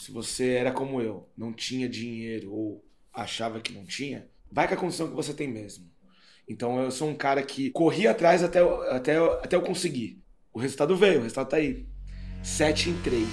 se você era como eu, não tinha dinheiro ou achava que não tinha, vai com a condição que você tem mesmo. Então eu sou um cara que corri atrás até eu conseguir. O resultado veio, o resultado tá aí. 7-3.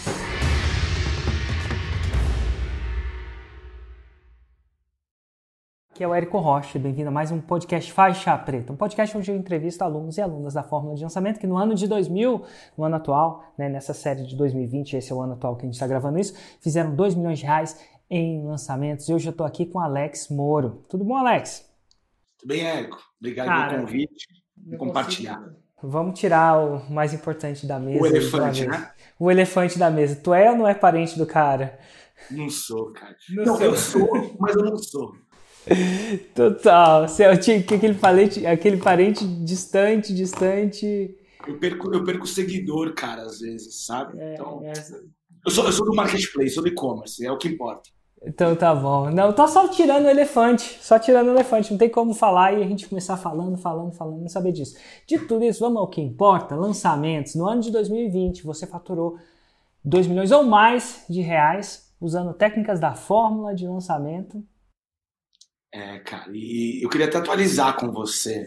Aqui é o Érico Rocha, bem-vindo a mais um podcast Faixa Preta, um podcast onde eu entrevisto alunos e alunas da Fórmula de Lançamento que no ano de 2000, no ano atual, né, nessa série de 2020, esse é o ano atual que a gente está gravando isso, fizeram R$2 milhões em lançamentos e hoje eu estou aqui com Alex Moro. Tudo bom, Alex? Tudo bem, Érico? Obrigado pelo convite e compartilhar. Vamos tirar o mais importante da mesa. O elefante, né? O elefante da mesa. Tu é ou não é parente do cara? Não sou, cara. Não, eu sou, mas eu não sou. Total. Você é aquele parente distante. Eu perco seguidor, cara, às vezes, sabe? Então, eu sou do marketplace, sou do e-commerce, é o que importa. Então tá bom. Não, tô só tirando o elefante. Não tem como falar e a gente começar falando, não saber disso. De tudo isso, vamos ao que importa. Lançamentos. No ano de 2020, você faturou R$2 milhões ou mais de reais usando técnicas da fórmula de lançamento. Cara, e eu queria até atualizar com você.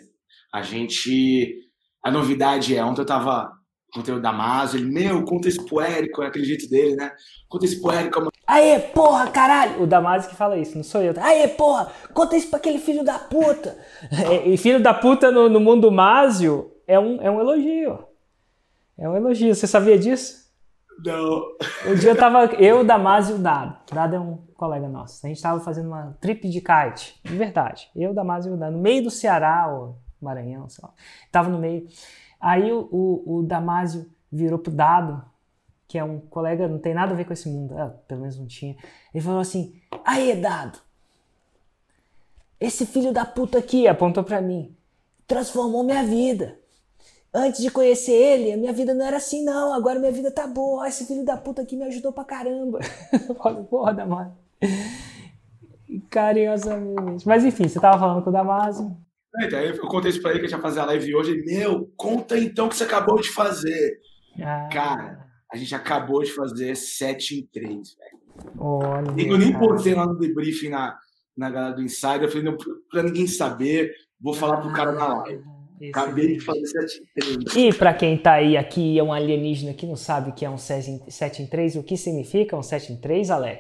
A novidade ontem eu tava com o conteúdo da Damasio, ele, conta esse pro Érico, é aquele jeito dele, né? Conta esse pro Érico. Aê, porra, caralho! O Damasio que fala isso, não sou eu. Aê, porra, conta isso pra aquele filho da puta! E filho da puta no mundo Másio é um elogio. É um elogio, você sabia disso? Não. Um dia eu, Damasio e o Dado. O Dado é um colega nosso. A gente tava fazendo uma trip de kite, de verdade. Eu, Damasio e o Dado, no meio do Ceará, ou Maranhão, sei lá. Tava no meio. Aí o Damasio virou pro Dado, que é um colega, não tem nada a ver com esse mundo, pelo menos não tinha. Ele falou assim, aê, Dado, esse filho da puta aqui, apontou pra mim, transformou minha vida. Antes de conhecer ele, a minha vida não era assim não, agora minha vida tá boa, esse filho da puta aqui me ajudou pra caramba. Eu falei, porra, Damasio. Carinhosamente. Mas enfim, você tava falando com o Damasio. Então, eu contei isso pra ele que a gente ia fazer a live hoje. Conta então o que você acabou de fazer. Cara, a gente acabou de fazer 7-3, velho. Olha, eu nem postei lá no debriefing na galera do Insider. Eu falei, não, pra ninguém saber, vou falar pro cara na live. Acabei de fazer 7-3. E pra quem tá aí aqui, é um alienígena que não sabe o que é um 7-3, o que significa um 7-3, Alex?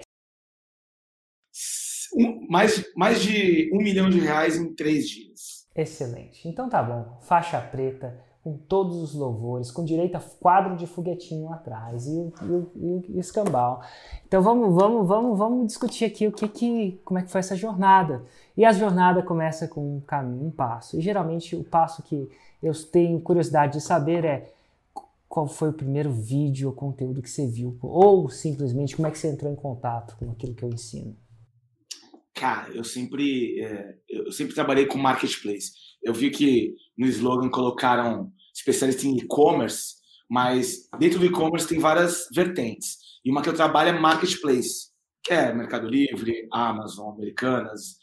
Mais de R$1 milhão em 3 dias. Excelente. Então tá bom. Faixa preta, com todos os louvores, com direito a quadro de foguetinho atrás e o escambau. Então vamos discutir aqui como é que foi essa jornada. E a jornada começa com um caminho, um passo. E geralmente o passo que eu tenho curiosidade de saber é qual foi o primeiro vídeo ou conteúdo que você viu, ou simplesmente como é que você entrou em contato com aquilo que eu ensino. Cara, eu sempre trabalhei com marketplace. Eu vi que no slogan colocaram especialista em e-commerce, mas dentro do e-commerce tem várias vertentes. E uma que eu trabalho é marketplace, que é Mercado Livre, Amazon, Americanas,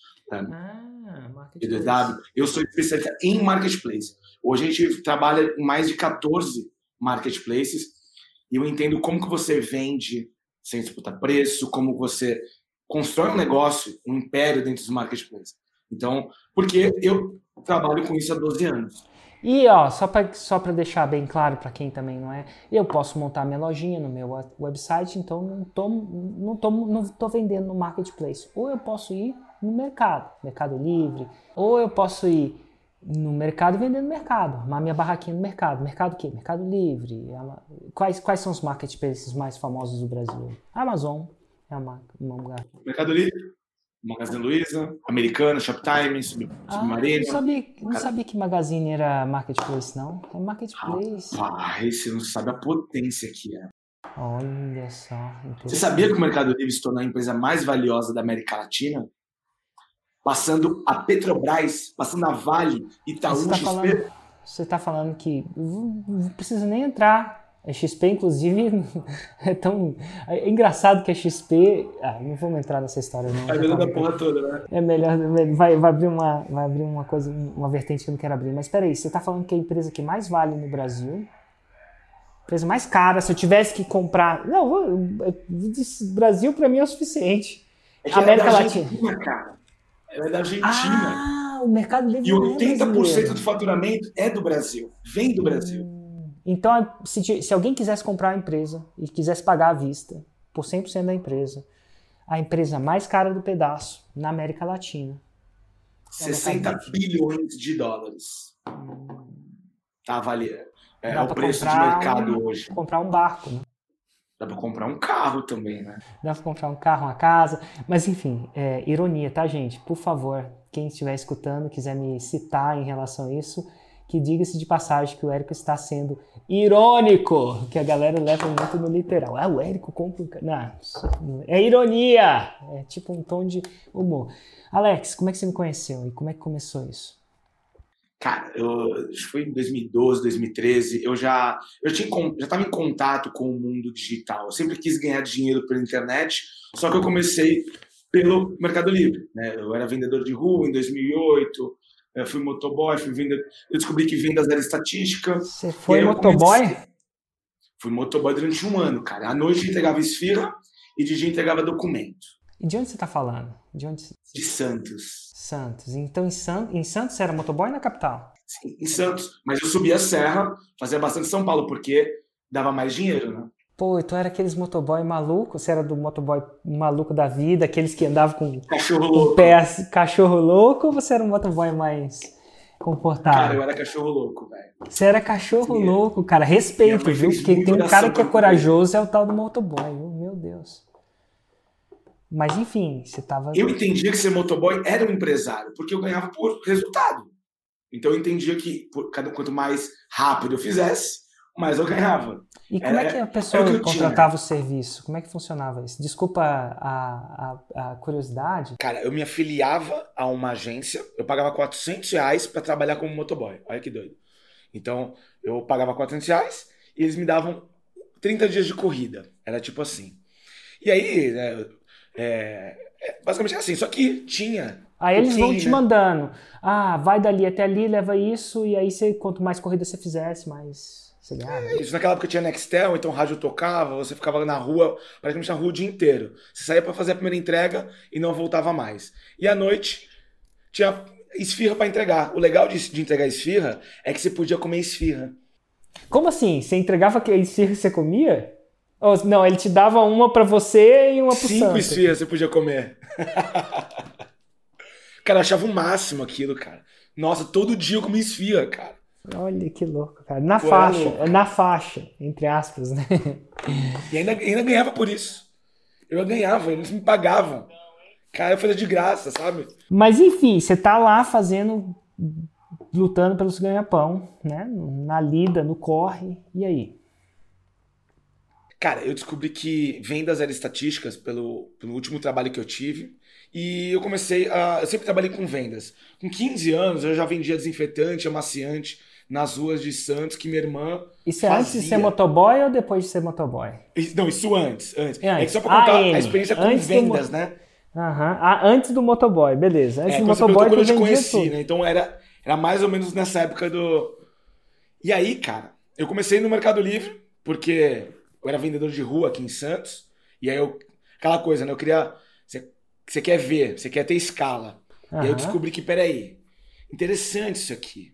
B2W. Eu sou especialista em marketplace. Hoje a gente trabalha em mais de 14 marketplaces e eu entendo como que você vende sem disputar preço, como você constrói um negócio, um império dentro dos marketplaces. Então, porque eu trabalho com isso há 12 anos. E só para deixar bem claro para quem também não é, eu posso montar minha lojinha no meu website, então não tô vendendo no marketplace. Ou eu posso ir no Mercado Livre, ou eu posso ir no mercado vendendo no mercado, armar minha barraquinha no mercado. Mercado o quê? Mercado Livre. Quais são os marketplaces mais famosos do Brasil? Amazon. É uma lugar. Mercado Livre, Magazine Luiza, Americana, Shoptime, Submarino. Não sabia que Magazine era marketplace, não. É marketplace. Você não sabe a potência que é. Olha só. Você sabia que o Mercado Livre se tornou a empresa mais valiosa da América Latina? Passando a Petrobras, passando a Vale, Itaú, XP. Você está falando que não precisa nem entrar. A XP, inclusive, é engraçado que a XP... não vamos entrar nessa história, não. É melhor da porra toda, né? É melhor... Vai abrir uma coisa, uma vertente que eu não quero abrir. Mas espera aí, você está falando que é a empresa que mais vale no Brasil Empresa mais cara, se eu tivesse que comprar... Não, Brasil para mim é o suficiente. É que América Latina, cara. Ela é da Argentina. O Mercado Livre e 80% do faturamento é do Brasil. Vem do Brasil. Então, se alguém quisesse comprar uma empresa e quisesse pagar à vista por 100% da empresa, a empresa mais cara do pedaço na América Latina. 60 bilhões de dólares. Tá avaliando. É o preço de mercado hoje. Comprar um barco, né? Dá pra comprar um carro também, né? Dá pra comprar um carro, uma casa. Mas enfim, ironia, tá, gente? Por favor, quem estiver escutando, quiser me citar em relação a isso, que diga-se de passagem que o Érico está sendo irônico, que a galera leva muito no literal. O Érico compra um carro. Não, é ironia! É tipo um tom de humor. Alex, como é que você me conheceu e como é que começou isso? Cara, acho que foi em 2012, 2013, eu já estava em contato com o mundo digital. Eu sempre quis ganhar dinheiro pela internet, só que eu comecei pelo Mercado Livre, né? Eu era vendedor de rua em 2008, eu fui motoboy, eu descobri que vendas era estatística. Você foi motoboy? Fui motoboy durante um ano, cara. À noite eu entregava esfirra e de dia eu entregava documento. E de onde você está falando? De Santos. Santos. Então, em Santos você era motoboy na capital? Sim, em Santos. Mas eu subia a serra, fazia bastante São Paulo, porque dava mais dinheiro, né? Pô, tu era aqueles motoboy malucos? Você era do motoboy maluco da vida, aqueles que andavam com cachorro louco. Cachorro louco, ou você era um motoboy mais comportado? Cara, eu era cachorro louco, velho. Você era cachorro louco, cara. Respeito, viu? Porque tem um cara que é corajoso, é o tal do motoboy, viu? Meu Deus. Mas enfim, você tava... Eu entendia que ser motoboy era um empresário, porque eu ganhava por resultado. Então eu entendia que quanto mais rápido eu fizesse, mais eu ganhava. E como é que a pessoa contratava o serviço? Como é que funcionava isso? Desculpa a curiosidade. Cara, eu me afiliava a uma agência, eu pagava R$400 para trabalhar como motoboy. Olha que doido. Então, eu pagava R$400 e eles me davam 30 dias de corrida. Era tipo assim. E aí, né, basicamente era assim, só que tinha... Aí eles vão te mandando. Vai dali até ali, leva isso, e aí quanto mais corrida você fizesse, mais... Isso, naquela época tinha Nextel, então o rádio tocava, você ficava na rua, praticamente na rua o dia inteiro. Você saía pra fazer a primeira entrega e não voltava mais. E à noite tinha esfirra pra entregar. O legal de entregar esfirra é que você podia comer esfirra. Como assim? Você entregava aquela esfirra que você comia? Ou, não, ele te dava uma pra você e uma pro 5 santo. esfirras você podia comer. Cara, eu achava o máximo aquilo, cara. Nossa, todo dia eu comia esfirra, cara. Olha que louco, cara. Na faixa, entre aspas, né? E ainda ganhava por isso. Eu ganhava, eles me pagavam. Cara, eu fazia de graça, sabe? Mas enfim, você tá lá lutando pelos ganha-pão, né? Na lida, no corre, e aí? Cara, eu descobri que vendas eram estatísticas pelo último trabalho que eu tive. E eu eu sempre trabalhei com vendas. Com 15 anos eu já vendia desinfetante, amaciante nas ruas de Santos, que minha irmã Isso é antes de ser motoboy ou depois de ser motoboy? Não, isso antes. É que só pra contar a experiência com vendas, né? Antes do motoboy, beleza. Antes do motoboy quando eu te conheci, né? Então era mais ou menos nessa época do... E aí, cara, eu comecei no Mercado Livre, porque eu era vendedor de rua aqui em Santos. E aí aquela coisa, né? Eu queria... Você quer ver, você quer ter escala. E aí eu descobri que, peraí, interessante isso aqui.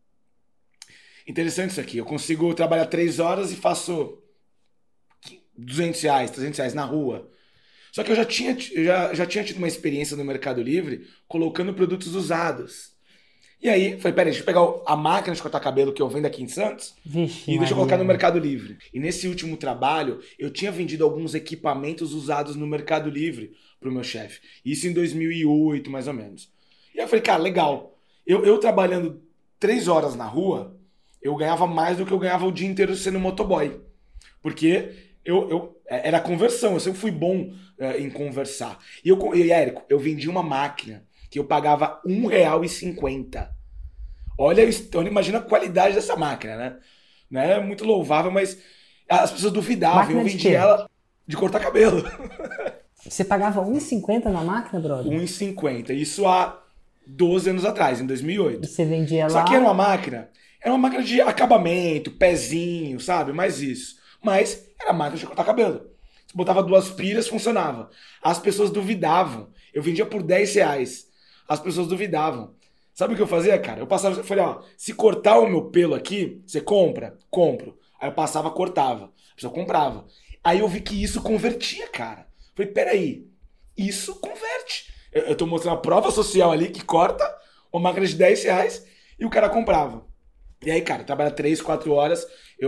Eu consigo trabalhar 3 horas e faço R$200, R$300 na rua. Só que eu já tinha tido uma experiência no Mercado Livre colocando produtos usados. E aí, falei, peraí, deixa eu pegar a máquina de cortar cabelo que eu vendo aqui em Santos e deixa eu colocar no Mercado Livre. E nesse último trabalho, eu tinha vendido alguns equipamentos usados no Mercado Livre pro meu chefe. Isso em 2008, mais ou menos. E aí eu falei, cara, legal. Eu trabalhando 3 horas na rua, eu ganhava mais do que eu ganhava o dia inteiro sendo motoboy. Porque era conversão, eu sempre fui bom em conversar. E Érico, eu vendi uma máquina que eu pagava R$1,50. Olha, imagina a qualidade dessa máquina, né? Não é muito louvável, mas as pessoas duvidavam. Máquina eu vendi ela de cortar cabelo. Você pagava R$1,50 na máquina, brother? R$1,50. Isso há 12 anos atrás, em 2008. E você vendia lá... Só que era uma máquina Era uma máquina de acabamento, pezinho, sabe? Mais isso. Mas era máquina de cortar cabelo. Você botava 2 pilhas, funcionava. As pessoas duvidavam. Eu vendia por R$ 10. As pessoas duvidavam. Sabe o que eu fazia, cara? Eu passava, eu falei, ó, se cortar o meu pelo aqui, você compra? Compro. Aí eu passava, cortava. A pessoa comprava. Aí eu vi que isso convertia, cara. Eu falei, peraí, isso converte. Eu tô mostrando a prova social ali que corta uma máquina de R$ 10 e o cara comprava. E aí, cara, trabalha 3, 4 horas,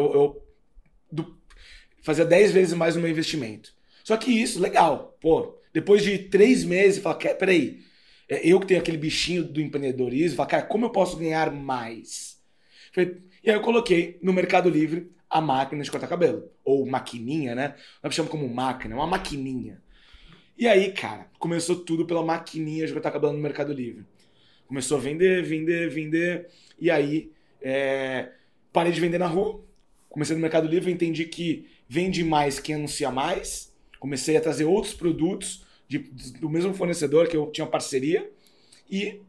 fazia 10 vezes mais o meu investimento. Só que isso, legal. Pô, depois de 3 meses, fala, peraí, eu que tenho aquele bichinho do empreendedorismo, fala, cara, como eu posso ganhar mais? E aí eu coloquei no Mercado Livre a máquina de cortar cabelo. Ou maquininha, né? Nós chamamos como máquina, uma maquininha. E aí, cara, começou tudo pela maquininha de cortar cabelo no Mercado Livre. Começou a vender, vender, vender. E aí, parei de vender na rua. Comecei no Mercado Livre, entendi que vende mais quem anuncia mais. Comecei a trazer outros produtos do mesmo fornecedor que eu tinha parceria. E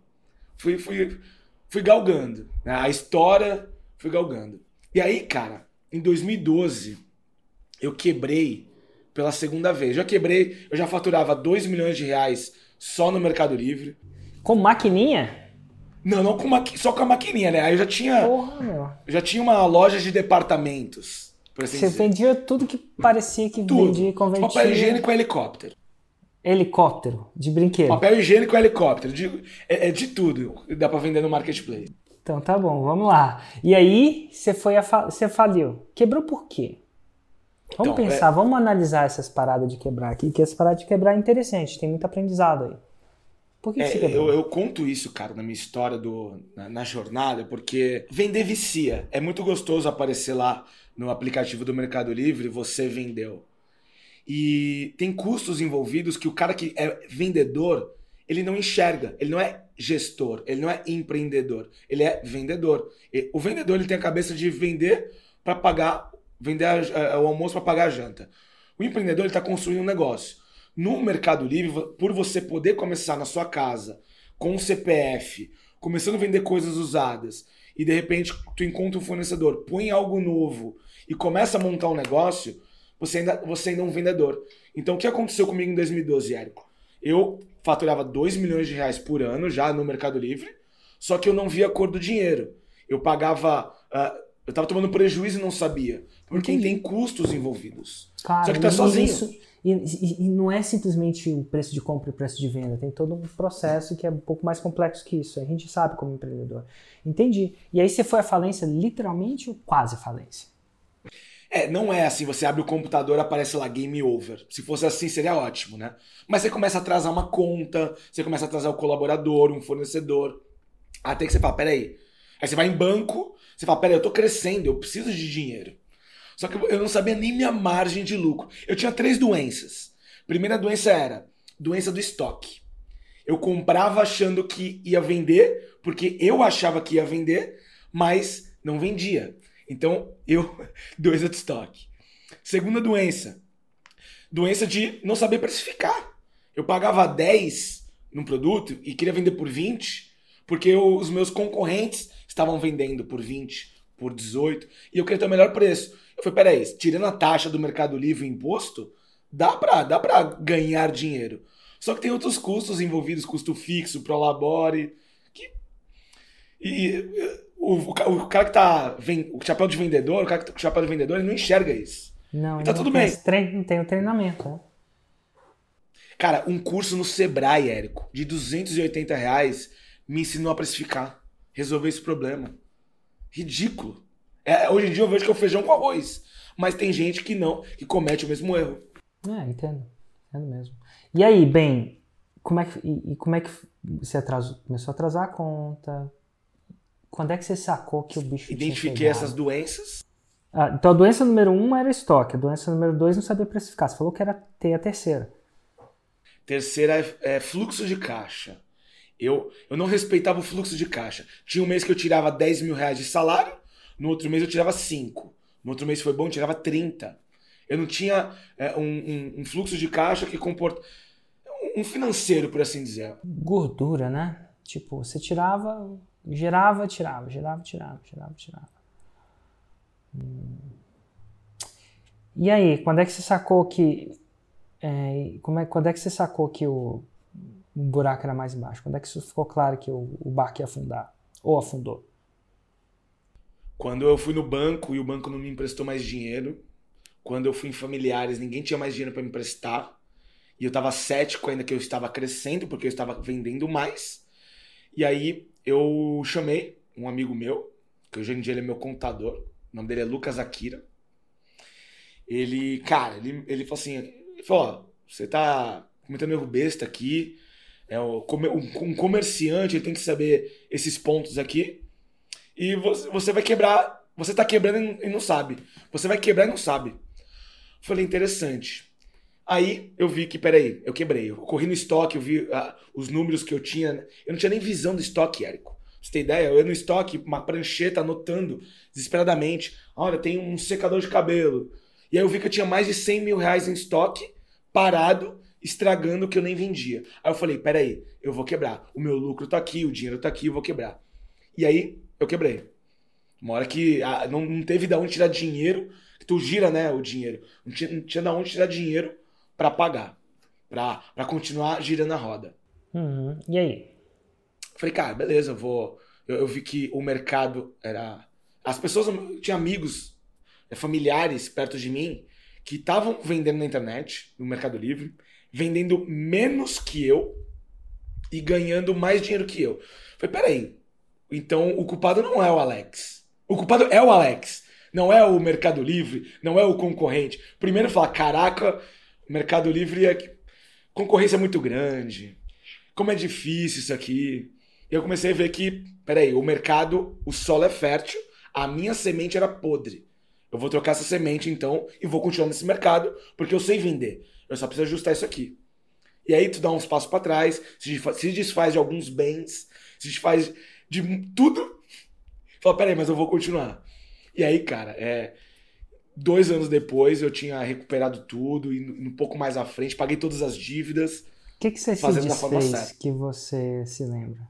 fui galgando. Né? A história fui galgando. E aí, cara, em 2012, eu quebrei pela segunda vez. Eu já faturava R$ 2 milhões só no Mercado Livre. Com maquininha? Não só com a maquininha, né? Aí eu já tinha. Porra, meu. Eu já tinha uma loja de departamentos. Por assim Você dizer. vendia tudo que parecia que Tudo. vendia e convertia. Papel higiênico e helicóptero. Helicóptero, de brinquedo. Papel higiênico e helicóptero. De tudo. Dá pra vender no marketplace. Então tá bom, vamos lá. E aí você faliu. Quebrou por quê? Vamos pensar, vamos analisar essas paradas de quebrar aqui, que essa parada de quebrar é interessante, tem muito aprendizado aí. Por que você quebrou? Eu conto isso, cara, na minha história, na jornada, porque vender vicia. É muito gostoso aparecer lá no aplicativo do Mercado Livre, você vendeu. E tem custos envolvidos que o cara que é vendedor, ele não enxerga. Ele não é gestor, ele não é empreendedor, ele é vendedor. O vendedor, ele tem a cabeça de vender para pagar, vender o almoço para pagar a janta. O empreendedor, ele está construindo um negócio. No Mercado Livre, por você poder começar na sua casa com um CPF, começando a vender coisas usadas, e de repente tu encontra um fornecedor, põe algo novo e começa a montar um negócio, você ainda é um vendedor. Então o que aconteceu comigo em 2012, Érico? Eu faturava R$ 2 milhões por ano já no Mercado Livre, só que eu não via a cor do dinheiro. Eu pagava... eu estava tomando prejuízo e não sabia. Porque tem custos envolvidos. Cara, só que tu é sozinho. E não é simplesmente o preço de compra e o preço de venda. Tem todo um processo que é um pouco mais complexo que isso. A gente sabe como empreendedor. Entendi. E aí você foi à falência literalmente ou quase falência? Não é assim, você abre o computador, aparece lá game over. Se fosse assim, seria ótimo, né? Mas você começa a atrasar uma conta, você começa a atrasar o colaborador, um fornecedor. Até que você fala, peraí. Aí você vai em banco, você fala, peraí, eu tô crescendo, eu preciso de dinheiro. Só que eu não sabia nem minha margem de lucro. Eu tinha 3 doenças. Primeira doença era doença do estoque. Eu comprava achando que ia vender, porque eu achava que ia vender, mas não vendia. Então, doença de estoque. Segunda doença de não saber precificar. Eu pagava 10 num produto e queria vender por 20, porque os meus concorrentes estavam vendendo por 20, por 18, e eu queria ter o melhor preço. Eu falei, peraí, tirando a taxa do Mercado Livre e imposto, dá pra ganhar dinheiro. Só que tem outros custos envolvidos, custo fixo, prolabore, o cara que tá... O chapéu de vendedor, o cara que tá com o chapéu de vendedor, ele não enxerga isso. Não, e tá tudo bem. Não tem o treinamento, né? Cara, um curso no Sebrae, Érico, de R$ 280 me ensinou a precificar, resolver esse problema. Ridículo. Hoje em dia eu vejo que é o feijão com arroz. Mas tem gente que não, que comete o mesmo erro. Entendo mesmo. E aí, bem, como é que você começou a atrasar a conta? Quando é que você sacou que o bicho Identifiquei tinha chegado? essas doenças. Então a doença número 1 era estoque, a doença número 2 não sabia precificar. Você falou que era ter a terceira. Terceira é fluxo de caixa. Eu não respeitava o fluxo de caixa. Tinha um mês que eu tirava R$ 10 mil de salário, no outro mês eu tirava 5. No outro mês foi bom, eu tirava 30. Eu não tinha um fluxo de caixa que comporta... Um financeiro, por assim dizer. Gordura, né? Tipo, você tirava Girava, tirava, girava, tirava, girava, tirava. E aí, quando é que você sacou que... quando é que você sacou que o buraco era mais embaixo? Quando é que isso ficou claro que o barco ia afundar? Ou afundou? Quando eu fui no banco e o banco não me emprestou mais dinheiro, quando eu fui em familiares, ninguém tinha mais dinheiro para me emprestar, e eu estava cético ainda que eu estava crescendo, porque eu estava vendendo mais. E aí eu chamei um amigo meu, que hoje em dia ele é meu contador, o nome dele é Lucas Akira. Ele falou assim, ele falou, ó, você tá cometendo erro besta aqui, um comerciante ele tem que saber esses pontos aqui, e você vai quebrar, você tá quebrando e não sabe. Você vai quebrar e não sabe. Falei, interessante. Aí eu vi que, peraí, eu quebrei. Eu corri no estoque, eu vi os números que eu tinha. Eu não tinha nem visão do estoque, Érico. Pra você ter ideia, eu ia no estoque, uma prancheta, anotando desesperadamente. Olha, tem um secador de cabelo. E aí eu vi que eu tinha mais de 100 mil reais em estoque, parado, estragando o que eu nem vendia. Aí eu falei, peraí, eu vou quebrar. O meu lucro tá aqui, o dinheiro tá aqui, eu vou quebrar. E aí eu quebrei. Uma hora que não teve de onde tirar dinheiro, que tu gira, né, o dinheiro. Não tinha de onde tirar dinheiro para pagar, para continuar girando a roda. E aí? Falei, cara, beleza, eu vi que o mercado era... As pessoas, tinha amigos, familiares perto de mim, que estavam vendendo na internet, no Mercado Livre, vendendo menos que eu e ganhando mais dinheiro que eu. Falei, peraí, então o culpado não é o Alex. O culpado é o Alex. Não é o Mercado Livre, não é o concorrente. Primeiro fala, caraca, o Mercado Livre concorrência é muito grande. Como é difícil isso aqui. E eu comecei a ver que, peraí, o mercado, o solo é fértil, a minha semente era podre. Eu vou trocar essa semente então e vou continuar nesse mercado porque eu sei vender. Eu só preciso ajustar isso aqui. E aí tu dá uns passos para trás, se desfaz de alguns bens, se desfaz de tudo. Fala, peraí, mas eu vou continuar. E aí, cara, 2 anos depois eu tinha recuperado tudo, e um pouco mais à frente, paguei todas as dívidas. O que você se desfez que você se lembra?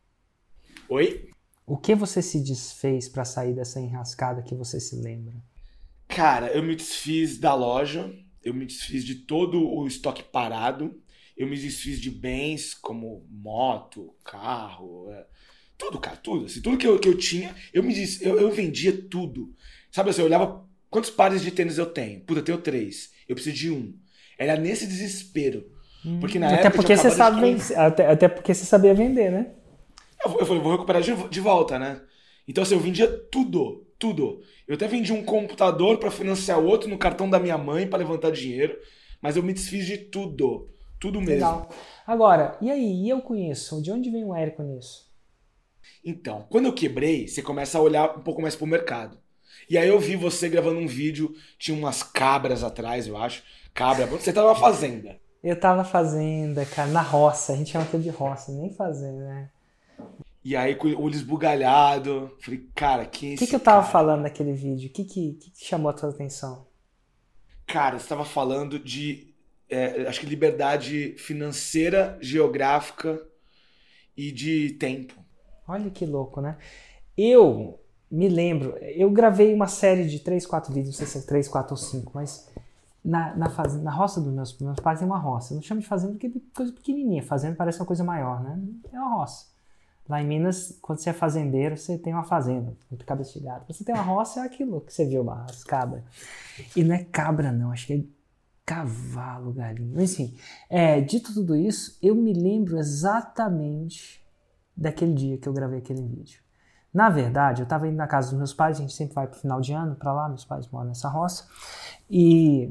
Oi? O que você se desfez para sair dessa enrascada que você se lembra? Cara, eu me desfiz da loja, eu me desfiz de todo o estoque parado, eu me desfiz de bens como moto, carro, tudo, cara, tudo. Assim, tudo que eu tinha, eu vendia tudo. Sabe assim, eu olhava quantos pares de tênis eu tenho. Puta, eu tenho 3. Eu preciso de 1. Era nesse desespero. Porque na época até porque você sabia vender, né? Eu falei, vou recuperar de volta, né? Então assim, eu vendia tudo. Eu até vendi um computador para financiar outro no cartão da minha mãe para levantar dinheiro. Mas eu me desfiz de tudo. Tudo mesmo. Legal. Agora, e aí? E eu conheço? De onde vem o Érico nisso? Então, quando eu quebrei, você começa a olhar um pouco mais pro mercado. E aí eu vi você gravando um vídeo, tinha umas cabras atrás, eu acho. Você tava na fazenda. Eu tava na fazenda, cara, na roça. A gente chama aquilo de roça, nem fazenda, né? E aí com o olho esbugalhado. Falei, cara, quem é esse cara? O que eu tava falando naquele vídeo? O que chamou a tua atenção? Cara, você tava falando de, acho que liberdade financeira, geográfica e de tempo. Olha que louco, né? Eu me lembro, eu gravei uma série de 3, 4 vídeos, não sei se é 3, 4 ou 5, mas na roça dos meus pais tem uma roça. Eu não chamo de fazenda porque é coisa pequenininha. Fazenda parece uma coisa maior, né? É uma roça. Lá em Minas, quando você é fazendeiro, você tem uma fazenda, muito cabeça de gado. Você tem uma roça, é aquilo que você viu lá, as cabras. E não é cabra, não, acho que é cavalo, galinha. Enfim, dito tudo isso, eu me lembro exatamente daquele dia que eu gravei aquele vídeo. Na verdade, eu estava indo na casa dos meus pais, a gente sempre vai pro final de ano para lá, meus pais moram nessa roça. E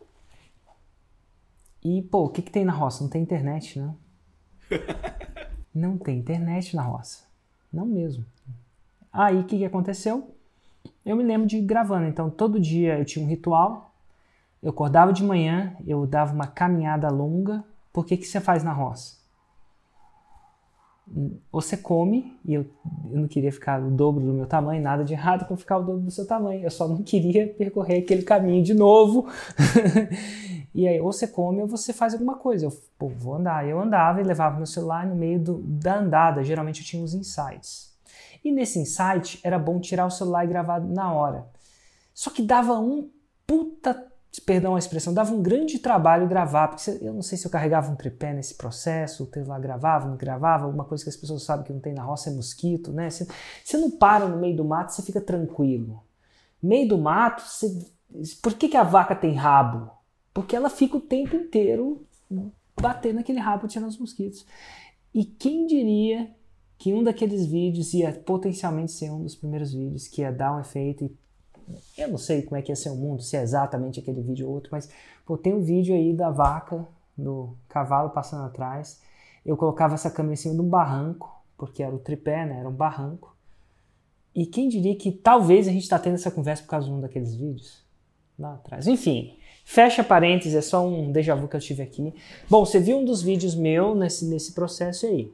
pô, o que tem na roça? Não tem internet, né? Não tem internet na roça. Não mesmo. Aí, o que aconteceu? Eu me lembro de ir gravando. Então, todo dia eu tinha um ritual. Eu acordava de manhã, eu dava uma caminhada longa. Por que você faz na roça? Você come, e eu não queria ficar o dobro do meu tamanho, nada de errado com ficar o dobro do seu tamanho. Eu só não queria percorrer aquele caminho de novo. E aí, ou você come ou você faz alguma coisa. Vou andar. Eu andava e levava meu celular no meio da andada. Geralmente eu tinha uns insights. E nesse insight era bom tirar o celular e gravar na hora. Só que dava perdão a expressão, dava um grande trabalho gravar, porque eu não sei se eu carregava um tripé nesse processo, o celular gravava, não gravava, alguma coisa que as pessoas sabem que não tem na roça é mosquito, né? Você não para no meio do mato, você fica tranquilo. No meio do mato, por que a vaca tem rabo? Porque ela fica o tempo inteiro batendo aquele rabo, tirando os mosquitos. E quem diria que um daqueles vídeos ia potencialmente ser um dos primeiros vídeos que ia dar um efeito e eu não sei como é que ia ser o mundo, se é exatamente aquele vídeo ou outro, mas tem um vídeo aí da vaca, do cavalo passando atrás. Eu colocava essa câmera em cima de um barranco, porque era o tripé, né? Era um barranco. E quem diria que talvez a gente está tendo essa conversa por causa de um daqueles vídeos lá atrás. Enfim, fecha parênteses, é só um déjà vu que eu tive aqui. Bom, você viu um dos vídeos meu nesse processo aí.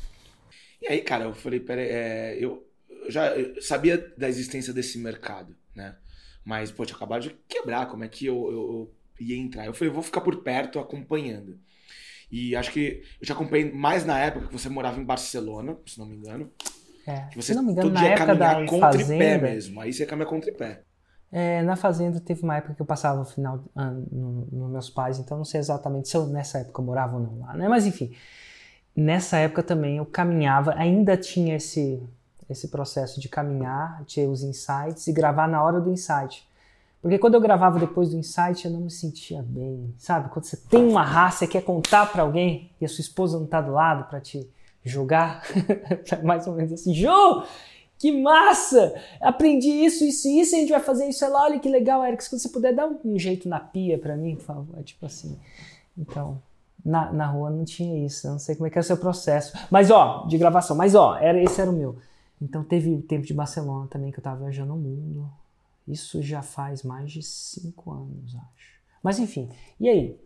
E aí, cara, eu falei, peraí, eu já sabia da existência desse mercado, né? Mas, pô, tinha acabado de quebrar, como é que eu ia entrar? Eu falei, eu vou ficar por perto acompanhando. E acho que eu te acompanhei mais na época que você morava em Barcelona, se não me engano. Que você, se não me engano, todo na dia época da com fazenda, tripé mesmo. Aí você caminha com tripé. Na fazenda teve uma época que eu passava o final nos meus pais, então não sei exatamente se nessa época eu morava ou não lá, né? Mas enfim, nessa época também eu caminhava, ainda tinha esse processo de caminhar, tinha os insights e gravar na hora do insight. Porque quando eu gravava depois do insight, eu não me sentia bem, sabe? Quando você tem uma raça e quer contar pra alguém e a sua esposa não tá do lado pra te julgar, mais ou menos assim, Ju, que massa! Aprendi isso, isso e isso, a gente vai fazer isso. Ela, olha que legal, Eric, se você puder dar um jeito na pia pra mim, por favor. Tipo assim. Então, na rua não tinha isso, eu não sei como é que é o seu processo. Mas de gravação, esse era o meu. Então teve o tempo de Barcelona também, que eu tava viajando o mundo. Isso já faz mais de 5 anos, acho. Mas enfim, e aí?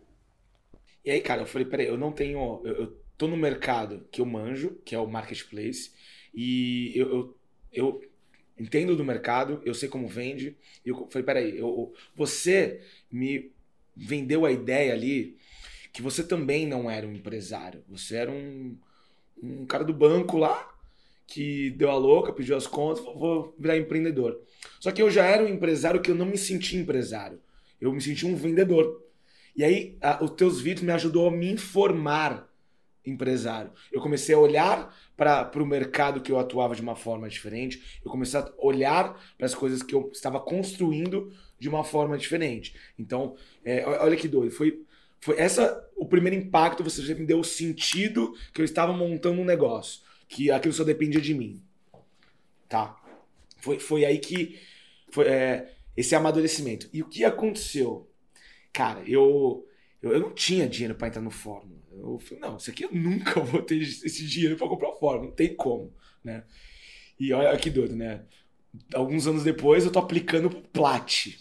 E aí, cara, eu falei, peraí, eu não tenho... Eu tô no mercado que eu manjo, que é o marketplace, e eu entendo do mercado, eu sei como vende, e eu falei, peraí, você me vendeu a ideia ali que você também não era um empresário, você era um cara do banco lá, que deu a louca, pediu as contas, vou virar empreendedor. Só que eu já era um empresário que eu não me senti empresário. Eu me senti um vendedor. E aí, os teus vídeos me ajudou a me informar empresário. Eu comecei a olhar para o mercado que eu atuava de uma forma diferente. Eu comecei a olhar para as coisas que eu estava construindo de uma forma diferente. Então, olha que doido. Foi o primeiro impacto, você já me deu o sentido que eu estava montando um negócio. Que aquilo só dependia de mim. Tá? Foi aí que foi esse amadurecimento. E o que aconteceu? Cara, eu não tinha dinheiro para entrar no Fórmula. Eu falei, não, isso aqui eu nunca vou ter esse dinheiro para comprar o Fórmula. Não tem como, né? E olha que doido, né? Alguns anos depois eu tô aplicando pro Plat.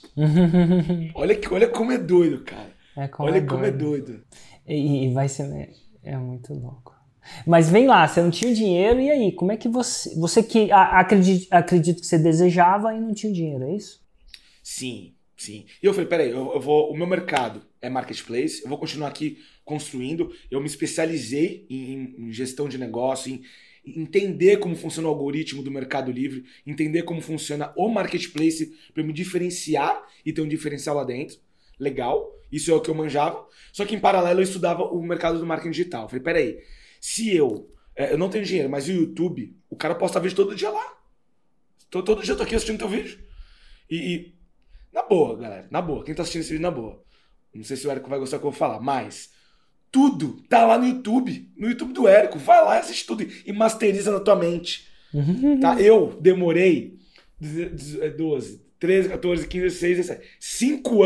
olha como é doido, cara. Olha como é doido. E vai ser... É muito louco. Mas vem lá, você não tinha dinheiro, e aí? Como é que você que acredito que você desejava e não tinha dinheiro, é isso? Sim. E eu falei, peraí, o meu mercado é marketplace, eu vou continuar aqui construindo, eu me especializei em gestão de negócio, em entender como funciona o algoritmo do Mercado Livre, entender como funciona o marketplace para me diferenciar e ter um diferencial lá dentro. Legal, isso é o que eu manjava. Só que em paralelo eu estudava o mercado do marketing digital. Eu falei, peraí, se eu não tenho dinheiro, mas o YouTube, o cara posta vídeo todo dia lá. Todo dia eu tô aqui assistindo teu vídeo. E na boa, galera, na boa. Quem tá assistindo esse vídeo, na boa. Não sei se o Érico vai gostar do que eu vou falar, mas tudo tá lá no YouTube do Érico. Vai lá e assiste tudo e masteriza na tua mente. Tá? Eu demorei 12, 13, 14, 15, 16, 17, 5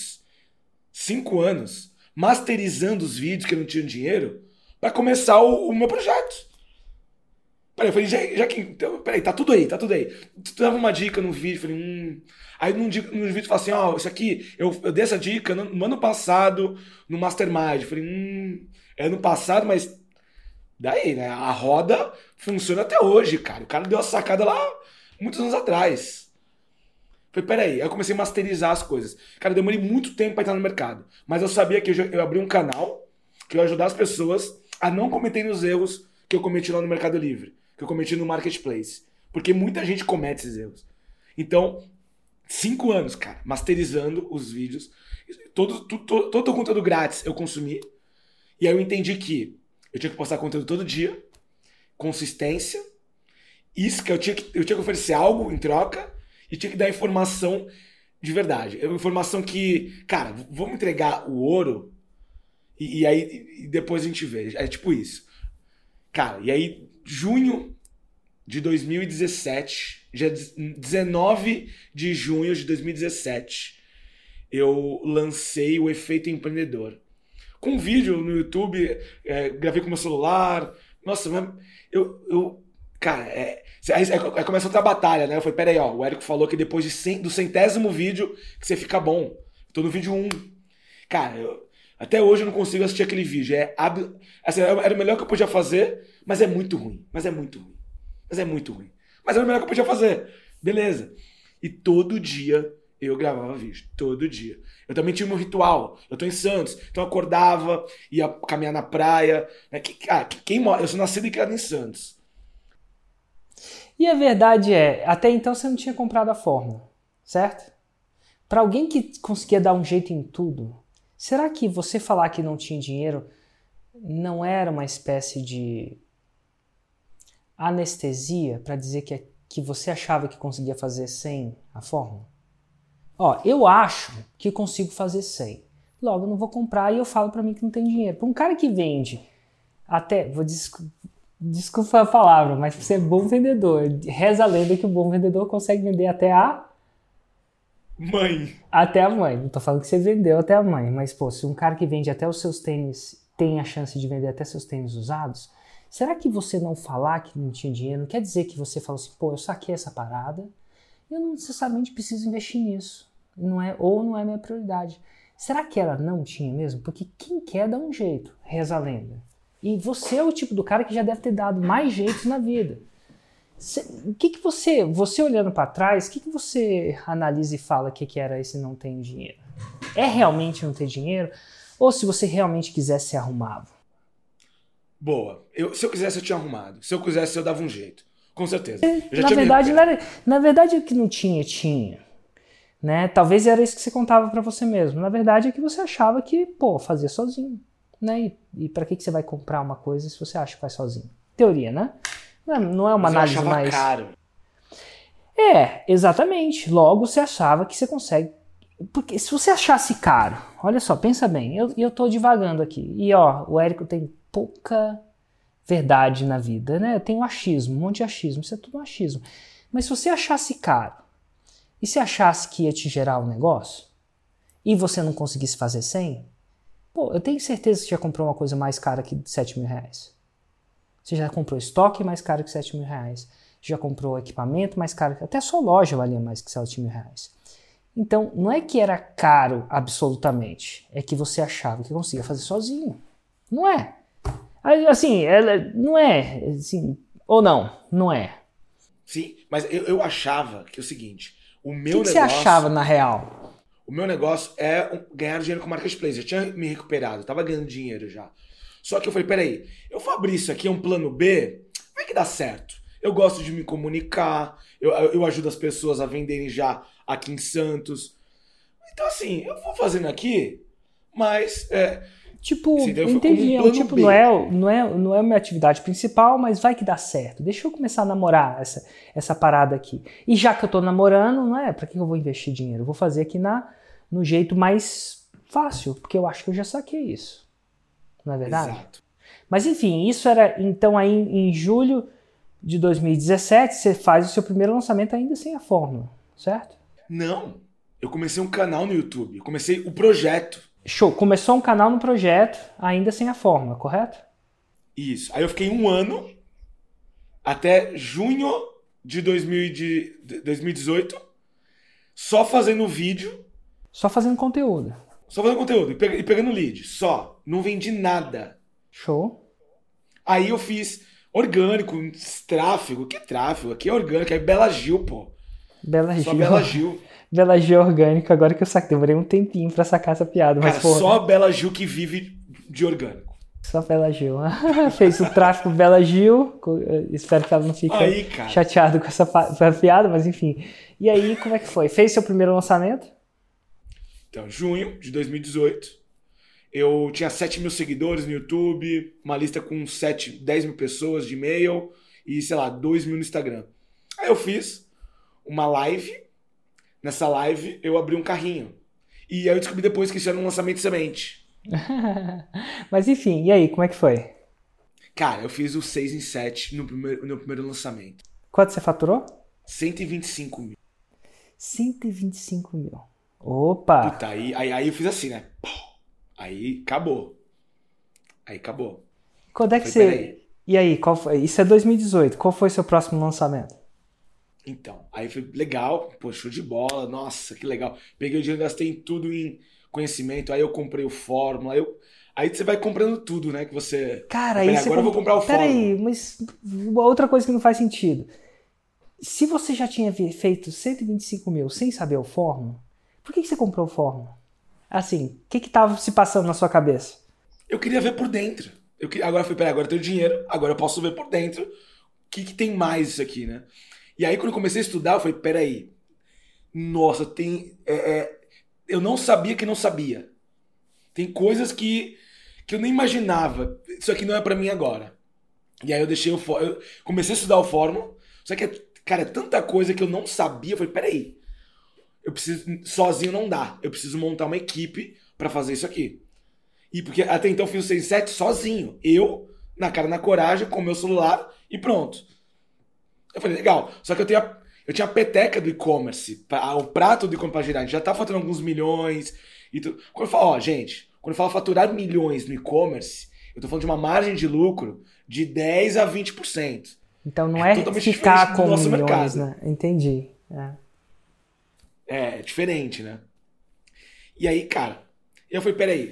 anos masterizando os vídeos que eu não tinha dinheiro pra começar o meu projeto. Peraí, eu falei, já que... Então, peraí, tá tudo aí. Tu dava uma dica no vídeo, falei, Aí no vídeo tu fala assim, isso aqui, eu dei essa dica no ano passado, no Mastermind. Eu falei, ano passado, mas... Daí, né? A roda funciona até hoje, cara. O cara deu a sacada lá muitos anos atrás. Eu falei, peraí. Aí eu comecei a masterizar as coisas. Cara, eu demorei muito tempo pra entrar no mercado. Mas eu sabia que eu abri um canal que eu ia ajudar as pessoas a não cometerem os erros que eu cometi lá no Mercado Livre, que eu cometi no Marketplace. Porque muita gente comete esses erros. Então, 5 anos, cara, masterizando os vídeos. Todo o conteúdo grátis eu consumi. E aí eu entendi que eu tinha que postar conteúdo todo dia. Consistência. Isso que eu tinha que oferecer algo em troca. E tinha que dar informação de verdade. Informação que, cara, vamos entregar o ouro e aí depois a gente vê. É tipo isso. Cara, e aí, junho de 2017, dia 19 de junho de 2017, eu lancei o Efeito Empreendedor. Com um vídeo no YouTube, gravei com meu celular. Nossa, cara, aí começa outra batalha, né? Eu falei, peraí, ó, o Érico falou que depois do 100º vídeo que você fica bom. Tô no vídeo 1. Cara, até hoje eu não consigo assistir aquele vídeo. Assim, era o melhor que eu podia fazer, mas é muito ruim. Mas era o melhor que eu podia fazer. Beleza. E todo dia eu gravava vídeo. Todo dia. Eu também tinha um ritual. Eu tô em Santos. Então eu acordava, ia caminhar na praia. Eu sou nascido e criado em Santos. E a verdade é, até então você não tinha comprado a fórmula, certo? Para alguém que conseguia dar um jeito em tudo, será que você falar que não tinha dinheiro não era uma espécie de anestesia para dizer que você achava que conseguia fazer sem a fórmula? Ó, eu acho que consigo fazer sem. Logo, eu não vou comprar e eu falo para mim que não tem dinheiro. Para um cara que vende até... Desculpa a palavra, mas você é bom vendedor. Reza a lenda que o bom vendedor consegue vender até a... mãe. Até a mãe. Não tô falando que você vendeu até a mãe, mas pô, se um cara que vende até os seus tênis tem a chance de vender até seus tênis usados, será que você não falar que não tinha dinheiro não quer dizer que você falou assim, pô, eu saquei essa parada e eu não necessariamente preciso investir nisso. Não é minha prioridade. Será que ela não tinha mesmo? Porque quem quer dá um jeito, reza a lenda. E você é o tipo do cara que já deve ter dado mais jeitos na vida. O que você olhando para trás, o que você analisa e fala que era esse não tem dinheiro? É realmente não ter dinheiro? Ou se você realmente quisesse, se arrumava? Boa. Se eu quisesse, eu tinha arrumado. Se eu quisesse, eu dava um jeito. Com certeza. Na verdade, o que não tinha. Né? Talvez era isso que você contava para você mesmo. Na verdade, é que você achava que, pô, fazia sozinho. Né? E para que você vai comprar uma coisa se você acha que faz sozinho? Teoria, né? Não é uma análise mais... caro. Exatamente. Logo você achava que você consegue. Porque se você achasse caro, olha só, pensa bem, eu tô divagando aqui. E ó, o Érico tem pouca verdade na vida, né? Tem um achismo, um monte de achismo, isso é tudo um achismo. Mas se você achasse caro, e se achasse que ia te gerar um negócio, e você não conseguisse fazer sem, pô, eu tenho certeza que você já comprou uma coisa mais cara que R$7.000. Você já comprou estoque mais caro que R$7.000. Já comprou equipamento mais caro, até sua loja valia mais que R$7.000. Então, não é que era caro absolutamente, é que você achava que conseguia fazer sozinho. Não é. Assim, não é, assim, ou não é. Sim, mas eu achava que é o seguinte, o meu negócio... O que você achava na real? O meu negócio é ganhar dinheiro com Marketplace. Eu tinha me recuperado, eu tava ganhando dinheiro já. Só que eu falei, peraí, eu vou abrir isso aqui, é um plano B, vai que dá certo. Eu gosto de me comunicar, eu ajudo as pessoas a venderem já aqui em Santos. Então assim, eu vou fazendo aqui, mas... Tipo, assim, entendi, não é a minha atividade principal, mas vai que dá certo. Deixa eu começar a namorar essa parada aqui. E já que eu tô namorando, não é? Pra que eu vou investir dinheiro? Eu vou fazer aqui no jeito mais fácil, porque eu acho que eu já saquei isso. Não é verdade? Exato. Mas enfim, isso era, então aí em julho de 2017, você faz o seu primeiro lançamento ainda sem a fórmula, certo? Não, eu comecei um canal no YouTube, eu comecei o projeto. Show, começou um canal no projeto, ainda sem a fórmula, correto? Isso, aí eu fiquei 1 ano, até junho de 2018, só fazendo vídeo. Só fazendo conteúdo. Só fazendo conteúdo e pegando lead, só. Não vendi nada. Show. Aí eu fiz orgânico, tráfego. Que tráfego? Aqui é orgânico, é Bela Gil, pô. Só Bela Gil. Bela Gil orgânico, agora que eu saquei. Demorei um tempinho pra sacar essa piada. Mas, cara, só a Bela Gil que vive de orgânico. Só Bela Gil. Fez o tráfico Bela Gil. Espero que ela não fique chateada com essa piada, mas enfim. E aí, como é que foi? Fez seu primeiro lançamento? Então, junho de 2018. Eu tinha 7 mil seguidores no YouTube, uma lista com 10 mil pessoas de e-mail e, sei lá, 2 mil no Instagram. Aí eu fiz uma live. Nessa live, eu abri um carrinho. E aí eu descobri depois que isso era um lançamento de semente. Mas enfim, e aí, como é que foi? Cara, eu fiz o 6 em 7 no primeiro lançamento. Quanto você faturou? 125 mil. 125 mil. Opa! Puta, aí eu fiz assim, né? Aí acabou. Quando é que você... E aí, qual foi? Isso é 2018. Qual foi seu próximo lançamento? Então, aí foi legal. Pô, show de bola. Nossa, que legal. Peguei o dinheiro, gastei tudo em conhecimento. Aí eu comprei o Fórmula. Aí você vai comprando tudo, né? Que você... Cara, aí agora eu vou comprar o Fórmula. Peraí, mas outra coisa que não faz sentido. Se você já tinha feito 125 mil sem saber o Fórmula, por que você comprou o Fórmula? Assim, o que estava se passando na sua cabeça? Eu queria ver por dentro. Agora eu falei, peraí, agora eu tenho dinheiro, agora eu posso ver por dentro o que tem mais isso aqui, né? E aí quando eu comecei a estudar, eu falei, peraí, nossa, eu não sabia que não sabia. Tem coisas que eu nem imaginava. Isso aqui não é pra mim agora. E aí eu comecei a estudar o Fórmula, só que, cara, é tanta coisa que eu não sabia. Eu falei, peraí, sozinho não dá. Eu preciso montar uma equipe pra fazer isso aqui. E porque até então eu fiz o 6-7 sozinho. Eu, na cara, na coragem, com o meu celular e pronto. Eu falei, legal. Só que eu tinha a peteca do e-commerce, o prato do e-commerce pra girar. A gente já tá faturando alguns milhões e tudo. Quando eu falo, gente, quando eu falo faturar milhões no e-commerce, eu tô falando de uma margem de lucro de 10 a 20%. Então não é ficar com milhões, mercado. Né? Entendi. É diferente, né? E aí, cara, eu falei, peraí,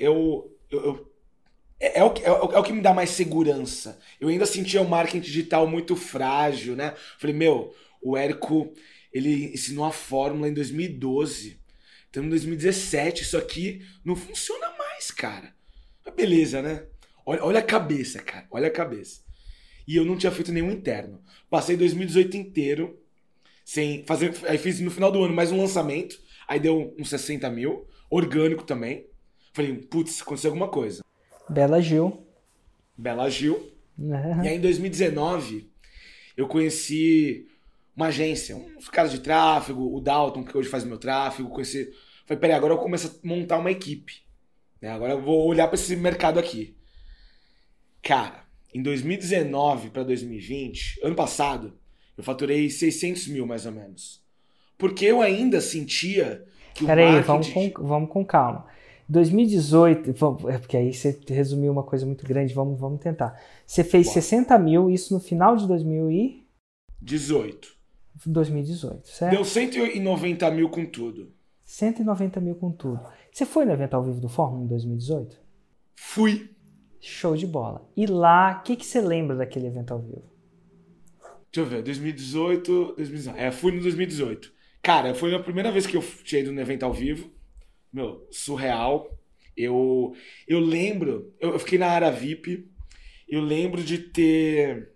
é o que me dá mais segurança. Eu ainda sentia o marketing digital muito frágil, né? Falei, o Érico, ele ensinou a fórmula em 2012. Então, em 2017, isso aqui não funciona mais, cara. Mas beleza, né? Olha a cabeça, cara. Olha a cabeça. E eu não tinha feito nenhum interno. Passei 2018 inteiro sem fazer... Aí fiz no final do ano mais um lançamento. Aí deu uns 60 mil. Orgânico também. Falei, putz, aconteceu alguma coisa. Bela Gil. E aí em 2019, eu conheci uma agência, uns caras de tráfego, o Dalton, que hoje faz meu tráfego, conheci. Falei, peraí, agora eu começo a montar uma equipe. Agora eu vou olhar para esse mercado aqui. Cara, em 2019 para 2020, ano passado, eu faturei 600 mil mais ou menos. Porque eu ainda sentia que o marketing... Peraí, vamos com calma. 2018, porque aí você resumiu uma coisa muito grande, vamos tentar. Você fez 60 mil, isso no final de 2018, certo? Deu 190 mil com tudo. 190 mil com tudo. Você foi no evento ao vivo do Fórmula em 2018? Fui. Show de bola. E lá, o que você lembra daquele evento ao vivo? Deixa eu ver, 2018... fui no 2018. Cara, foi a primeira vez que eu tinha ido no evento ao vivo. Surreal. Eu lembro, eu fiquei na área VIP, eu lembro de ter...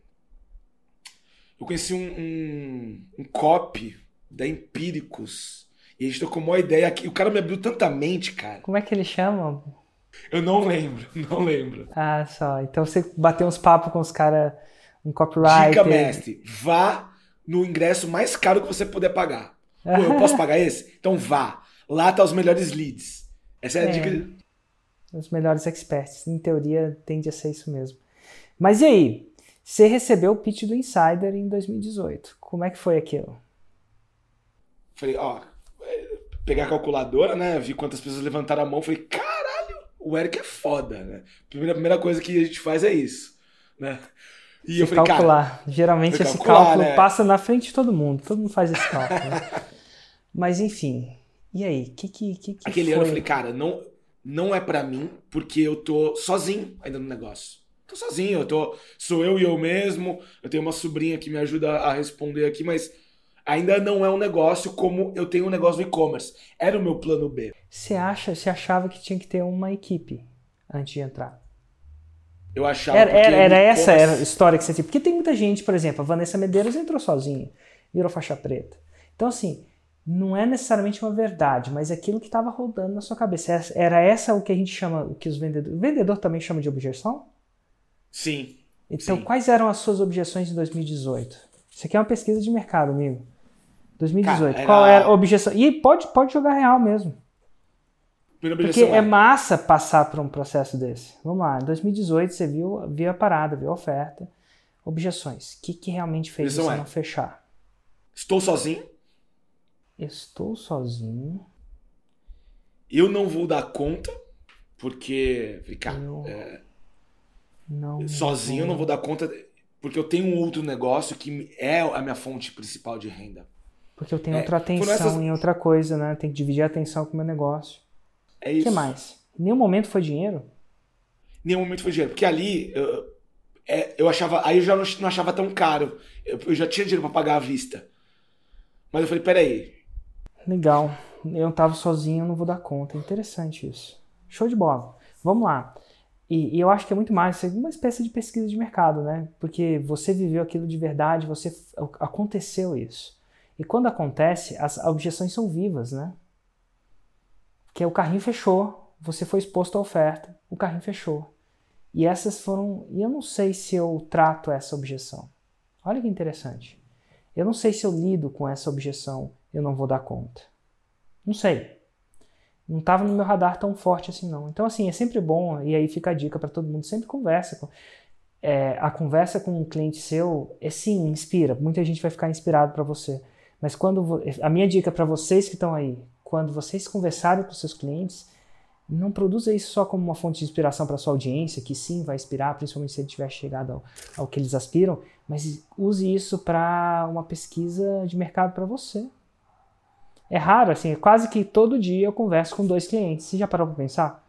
Eu conheci um copy da Empíricos, e a gente trocou uma ideia aqui, o cara me abriu tanta mente, cara. Como é que ele chama? Eu não lembro. Ah, só, então você bateu uns papos com os caras, um copyright. Dica mestre, vá no ingresso mais caro que você puder pagar. Pô, eu posso pagar esse? Então vá. Lá tá os melhores leads. Essa é a dica. Os melhores experts. Em teoria, tende a ser isso mesmo. Mas e aí? Você recebeu o pitch do Insider em 2018. Como é que foi aquilo? Falei, pegar a calculadora, né? Vi quantas pessoas levantaram a mão. Falei, caralho, o Eric é foda, né? A primeira coisa que a gente faz é isso, né? E eu falei, calcular. Geralmente esse cálculo passa na frente de todo mundo. Todo mundo faz esse cálculo. Né? Mas enfim... E aí, que Aquele foi? ano eu falei, cara, não é pra mim, porque eu tô sozinho ainda no negócio. Tô sozinho, sou eu e eu mesmo, eu tenho uma sobrinha que me ajuda a responder aqui, mas ainda não é um negócio como eu tenho um negócio no e-commerce. Era o meu plano B. Você achava que tinha que ter uma equipe antes de entrar? Eu achava Era essa a história que você tinha. Porque tem muita gente, por exemplo, a Vanessa Medeiros entrou sozinha, virou faixa preta. Então, assim, não é necessariamente uma verdade, mas aquilo que estava rodando na sua cabeça. Era essa o que a gente chama, o que os vendedores... O vendedor também chama de objeção? Sim. Então, sim. quais eram as suas objeções em 2018? Isso aqui é uma pesquisa de mercado, amigo. 2018. Cara, qual era a objeção? E pode jogar real mesmo. Porque é massa passar por um processo desse. Vamos lá, em 2018 você viu a parada, viu a oferta. Objeções. O que realmente fez você não fechar? Estou sozinho. Estou sozinho. Eu não vou dar conta, porque, cara, sozinho eu não vou dar conta, porque eu tenho um outro negócio que é a minha fonte principal de renda. Porque eu tenho outra atenção em outra coisa, né? Tem que dividir a atenção com o meu negócio. É isso. O que mais? Em nenhum momento foi dinheiro? Nenhum momento foi dinheiro. Porque ali eu achava. Aí eu já não achava tão caro. Eu já tinha dinheiro pra pagar à vista. Mas eu falei, peraí. Legal. Eu tava sozinho, eu não vou dar conta. Interessante isso. Show de bola. Vamos lá. E eu acho que é muito mais uma espécie de pesquisa de mercado, né? Porque você viveu aquilo de verdade, aconteceu isso. E quando acontece, as objeções são vivas, né? Que o carrinho fechou, você foi exposto à oferta, o carrinho fechou. E essas foram... E eu não sei se eu trato essa objeção. Olha que interessante. Eu não sei se eu lido com essa objeção, eu não vou dar conta. Não sei. Não estava no meu radar tão forte assim, não. Então, assim, é sempre bom, e aí fica a dica para todo mundo, sempre conversa. A conversa com um cliente seu, sim, inspira. Muita gente vai ficar inspirado para você. Mas a minha dica para vocês que estão aí, quando vocês conversarem com seus clientes, não produza isso só como uma fonte de inspiração para sua audiência, que sim, vai inspirar, principalmente se ele tiver chegado ao que eles aspiram, mas use isso para uma pesquisa de mercado para você. É raro, assim, quase que todo dia eu converso com 2 clientes. Você já parou para pensar?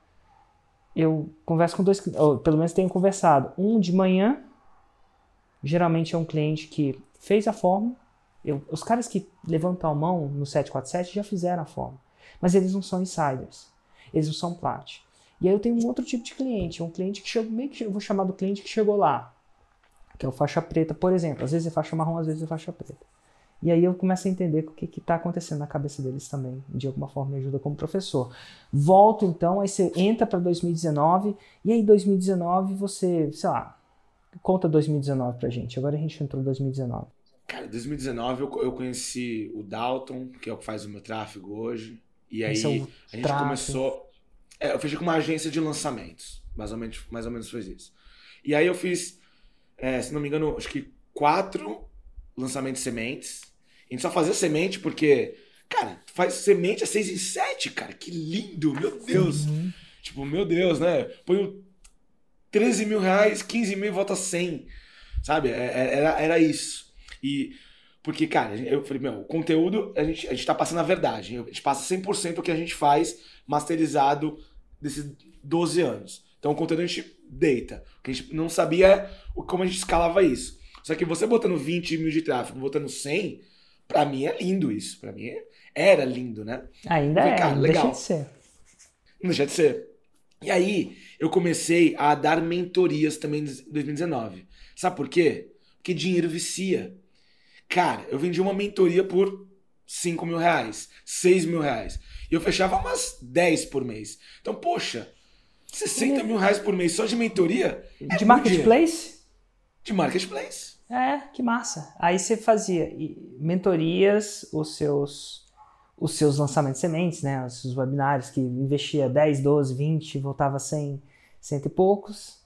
Eu converso com 2, ou pelo menos tenho conversado. Um de manhã, geralmente é um cliente que fez a fórmula. Os caras que levantam a mão no 747 já fizeram a fórmula, mas eles não são insiders, eles não são plat. E aí eu tenho um outro tipo de cliente, um cliente que chegou, eu vou chamar do cliente que chegou lá, que é o faixa preta, por exemplo. Às vezes é faixa marrom, às vezes é faixa preta. E aí eu começo a entender o que está acontecendo na cabeça deles também. De alguma forma me ajuda como professor. Volto então, aí você entra para 2019, e aí 2019 você, sei lá, conta 2019 pra gente. Agora a gente entrou em 2019. Cara, em 2019 eu conheci o Dalton, que é o que faz o meu tráfego hoje. E aí a gente começou... eu fechei com uma agência de lançamentos. Mais ou menos foi isso. E aí eu fiz, se não me engano, acho que 4 lançamentos de sementes. A gente só fazia semente porque, cara, faz semente a 6 em 7, cara. Que lindo, meu Deus. Uhum. Tipo, meu Deus, né? Põe 13 mil reais, 15 mil e volta 100. Sabe? Era isso. E porque, cara, eu falei, o conteúdo, a gente tá passando a verdade. A gente passa 100% o que a gente faz masterizado desses 12 anos. Então o conteúdo a gente deita. O que a gente não sabia é como a gente escalava isso. Só que você botando 20 mil de tráfego, botando 100, pra mim é lindo isso. Pra mim era lindo, né? Ainda falei, cara, não legal. deixa de ser. Não deixa de ser. E aí eu comecei a dar mentorias também em 2019. Sabe por quê? Porque dinheiro vicia. Cara, eu vendi uma mentoria por 5 mil reais, 6 mil reais. E eu fechava umas 10 por mês. Então, poxa, 60 mil reais por mês só de mentoria? De marketplace? De marketplace. Que massa. Aí você fazia mentorias, os seus lançamentos de sementes, né? Os seus webinários que investia 10, 12, 20, voltava 100, 100 e poucos.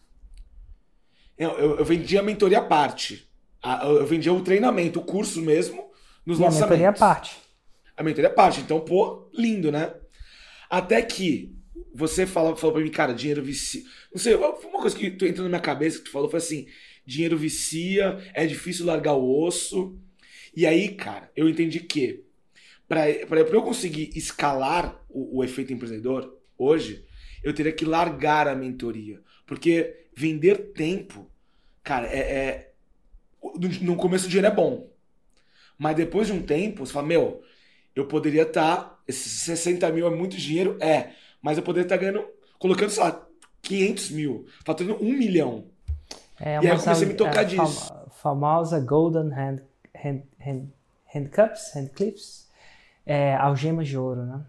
Eu vendia a mentoria à parte. Eu vendia o treinamento, o curso mesmo, nos lançamentos. A mentoria à parte. A mentoria à parte. Então, pô, lindo, né? Até que você falou pra mim, cara, dinheiro vicia. Não sei, uma coisa que entrou na minha cabeça que tu falou foi assim, dinheiro vicia, é difícil largar o osso. E aí, cara, eu entendi que pra eu conseguir escalar o efeito empreendedor hoje, eu teria que largar a mentoria. Porque vender tempo, cara, no começo o dinheiro é bom. Mas depois de um tempo, você fala, eu poderia esses 60 mil é muito dinheiro? Mas eu poderia estar ganhando, colocando, sei lá, 500 mil, faturando 1 milhão. E aí eu Uma comecei a me tocar disso. famosa Golden Handcliffs, algemas de ouro, né?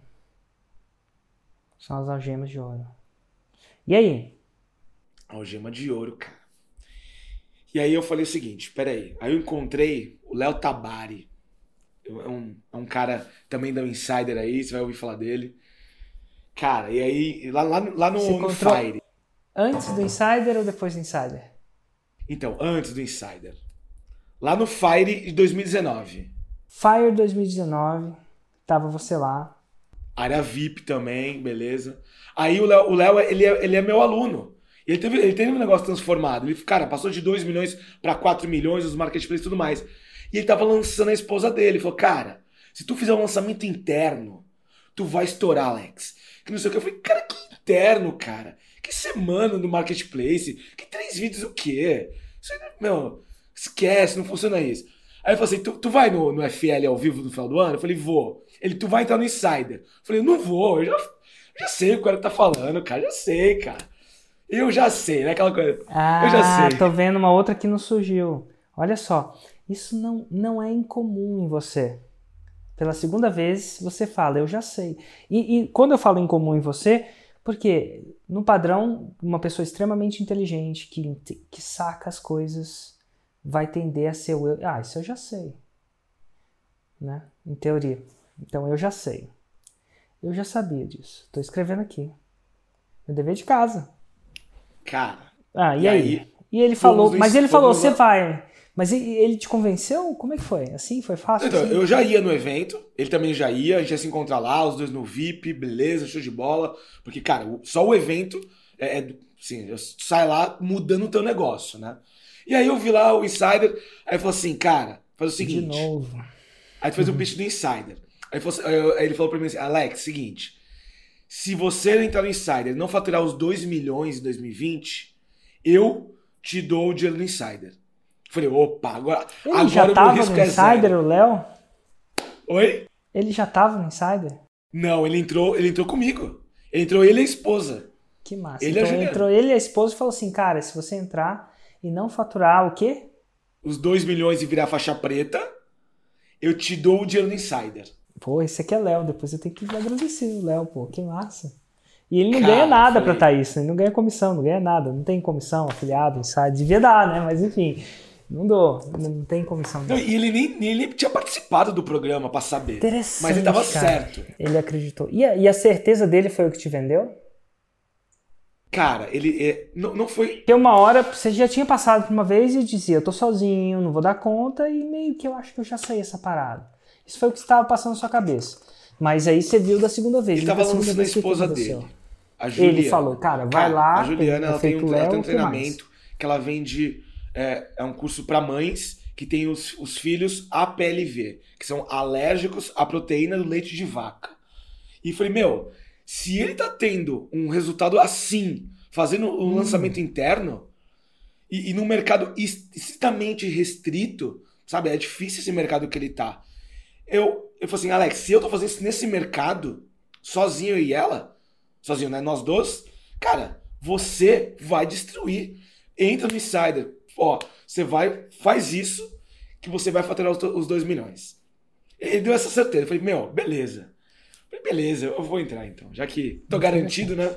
São as algemas de ouro. E aí? Algema de ouro, cara. E aí eu falei o seguinte, peraí. Aí eu encontrei o Léo Tabari. É um cara também da Insider aí, você vai ouvir falar dele. Cara, e aí, lá no Fire. Antes do Insider ou depois do Insider? Então, antes do Insider. Lá no Fire de 2019. Fire 2019, tava você lá. Área VIP também, beleza. Aí o Léo ele é meu aluno. Ele teve um negócio transformado. Ele, cara, passou de 2 milhões para 4 milhões, os marketplaces e tudo mais. E ele tava lançando a esposa dele. Ele falou, cara, se tu fizer um lançamento interno, tu vai estourar, Alex. Que não sei o que. Eu falei, cara, que interno, cara? Que semana no marketplace? Que 3 vídeos o quê? Isso aí, meu, esquece, não funciona isso. Aí ele falou assim, tu vai no FL ao vivo no final do ano? Eu falei, vou. Ele, tu vai entrar no Insider. Eu falei, não vou, eu já sei o que o cara tá falando, cara, já sei, cara. Eu já sei, né? Aquela coisa. Eu já sei. Tô vendo uma outra que não surgiu. Olha só, isso não é incomum em você. Pela segunda vez você fala, eu já sei. E quando eu falo incomum em você, porque no padrão, uma pessoa extremamente inteligente, que saca as coisas, vai tender a ser o eu. Isso eu já sei. Né? Em teoria. Então eu já sei. Eu já sabia disso. Tô escrevendo aqui. Meu dever de casa. Cara. E aí? E ele falou, mas ele falou, você vai. Mas ele te convenceu? Como é que foi? Assim? Foi fácil? Então, assim? eu já ia no evento, ele também já ia, a gente ia se encontrar lá, os dois no VIP, beleza, show de bola. Porque, cara, só o evento, assim, sai lá mudando o teu negócio, né? E aí eu vi lá o Insider, aí ele falou assim, cara, faz o seguinte. De novo. Aí tu fez o pitch do Insider. Aí ele falou pra mim assim, Alex, seguinte, se você entrar no Insider e não faturar os 2 milhões em 2020, eu te dou o dinheiro do Insider. Falei, opa, agora já o tava risco no Insider, o Léo? Oi? Ele já tava no Insider? Não, ele entrou comigo. Ele e a esposa. Que massa. Ele então entrou ele e a esposa e falou assim, cara, se você entrar e não faturar o quê? Os 2 milhões e virar faixa preta, eu te dou o dinheiro do Insider. Pô, esse aqui é Léo, depois eu tenho que agradecer o Léo, pô, que massa. E ele não ganha nada pra estar isso, ele não ganha comissão, não ganha nada, não tem comissão, afiliado, Insider, devia dar, né, mas enfim, não tem comissão. Não, e ele nem tinha participado do programa pra saber. Interessante, mas ele tava cara. certo. Ele acreditou. E a certeza dele foi o que te vendeu? Cara, ele não foi... Porque uma hora você já tinha passado por uma vez e dizia, eu tô sozinho, não vou dar conta, e meio que eu acho que eu já sei essa parada. Isso foi o que estava passando na sua cabeça. Mas aí você viu da segunda vez. Ele tava lançando a esposa dele. A Juliana. Ele falou, cara, vai lá. A Juliana, ela tem um treinamento que ela vende, é um curso para mães que tem os filhos APLV, que são alérgicos à proteína do leite de vaca. E falei, se ele tá tendo um resultado assim, fazendo um lançamento interno, e num mercado estritamente restrito, sabe? É difícil esse mercado que ele tá. Eu falei assim, Alex, se eu tô fazendo isso nesse mercado, sozinho eu e ela, sozinho, né? Nós dois, cara, você vai destruir. Entra no Insider. Você faz isso, que você vai faturar os 2 milhões. Ele deu essa certeza. Eu falei, beleza. Beleza, eu vou entrar então, já que tô garantido, né?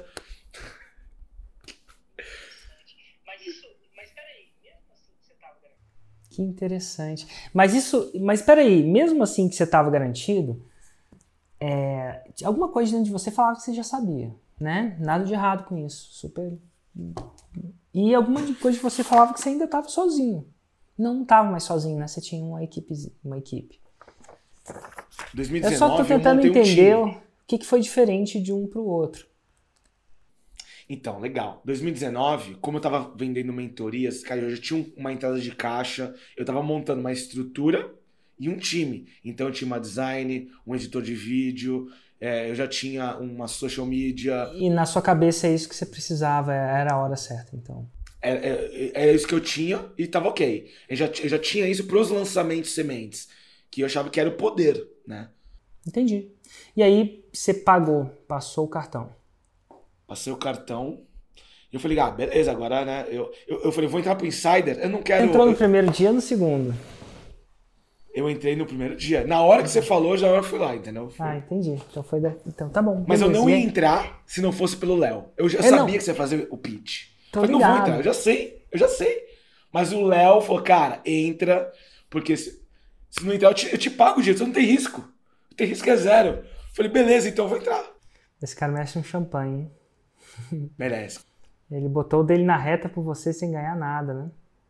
Mas peraí, mesmo assim que você tava garantido. Que interessante. Mas peraí, mesmo assim que você tava garantido, alguma coisa dentro de você falava que você já sabia, né? Nada de errado com isso. Super. E alguma coisa de você falava que você ainda tava sozinho. Não tava mais sozinho, né? Você tinha uma equipe. 2019, eu só tô tentando entender o que foi diferente de um pro outro. Então, legal. 2019, como eu tava vendendo mentorias, cara, eu já tinha uma entrada de caixa, eu tava montando uma estrutura e um time. Então eu tinha uma design, um editor de vídeo, eu já tinha uma social media. E na sua cabeça é isso que você precisava, era a hora certa, então. Era isso que eu tinha e tava ok. Eu já tinha isso pros lançamentos sementes, que eu achava que era o poder, né? Entendi. E aí você passou o cartão. Passei o cartão E eu falei, beleza, agora, né? Eu falei, vou entrar pro Insider, eu não quero... Entrou no primeiro dia ou no segundo? Eu entrei no primeiro dia. Na hora que você falou, já eu fui lá, entendeu? Entendi. Então tá bom. Mas beleza. eu não ia entrar se não fosse pelo Léo. Eu já sabia que você ia fazer o pitch. Tô falei, ligado. não vou entrar, eu já sei. Mas o Léo falou, cara, entra, porque se não entrar, eu te pago o dinheiro, você não tem risco. Tem risco é zero. Eu falei, beleza, então eu vou entrar. Esse cara merece um champanhe, hein? Merece. Ele botou o dele na reta por você sem ganhar nada, né?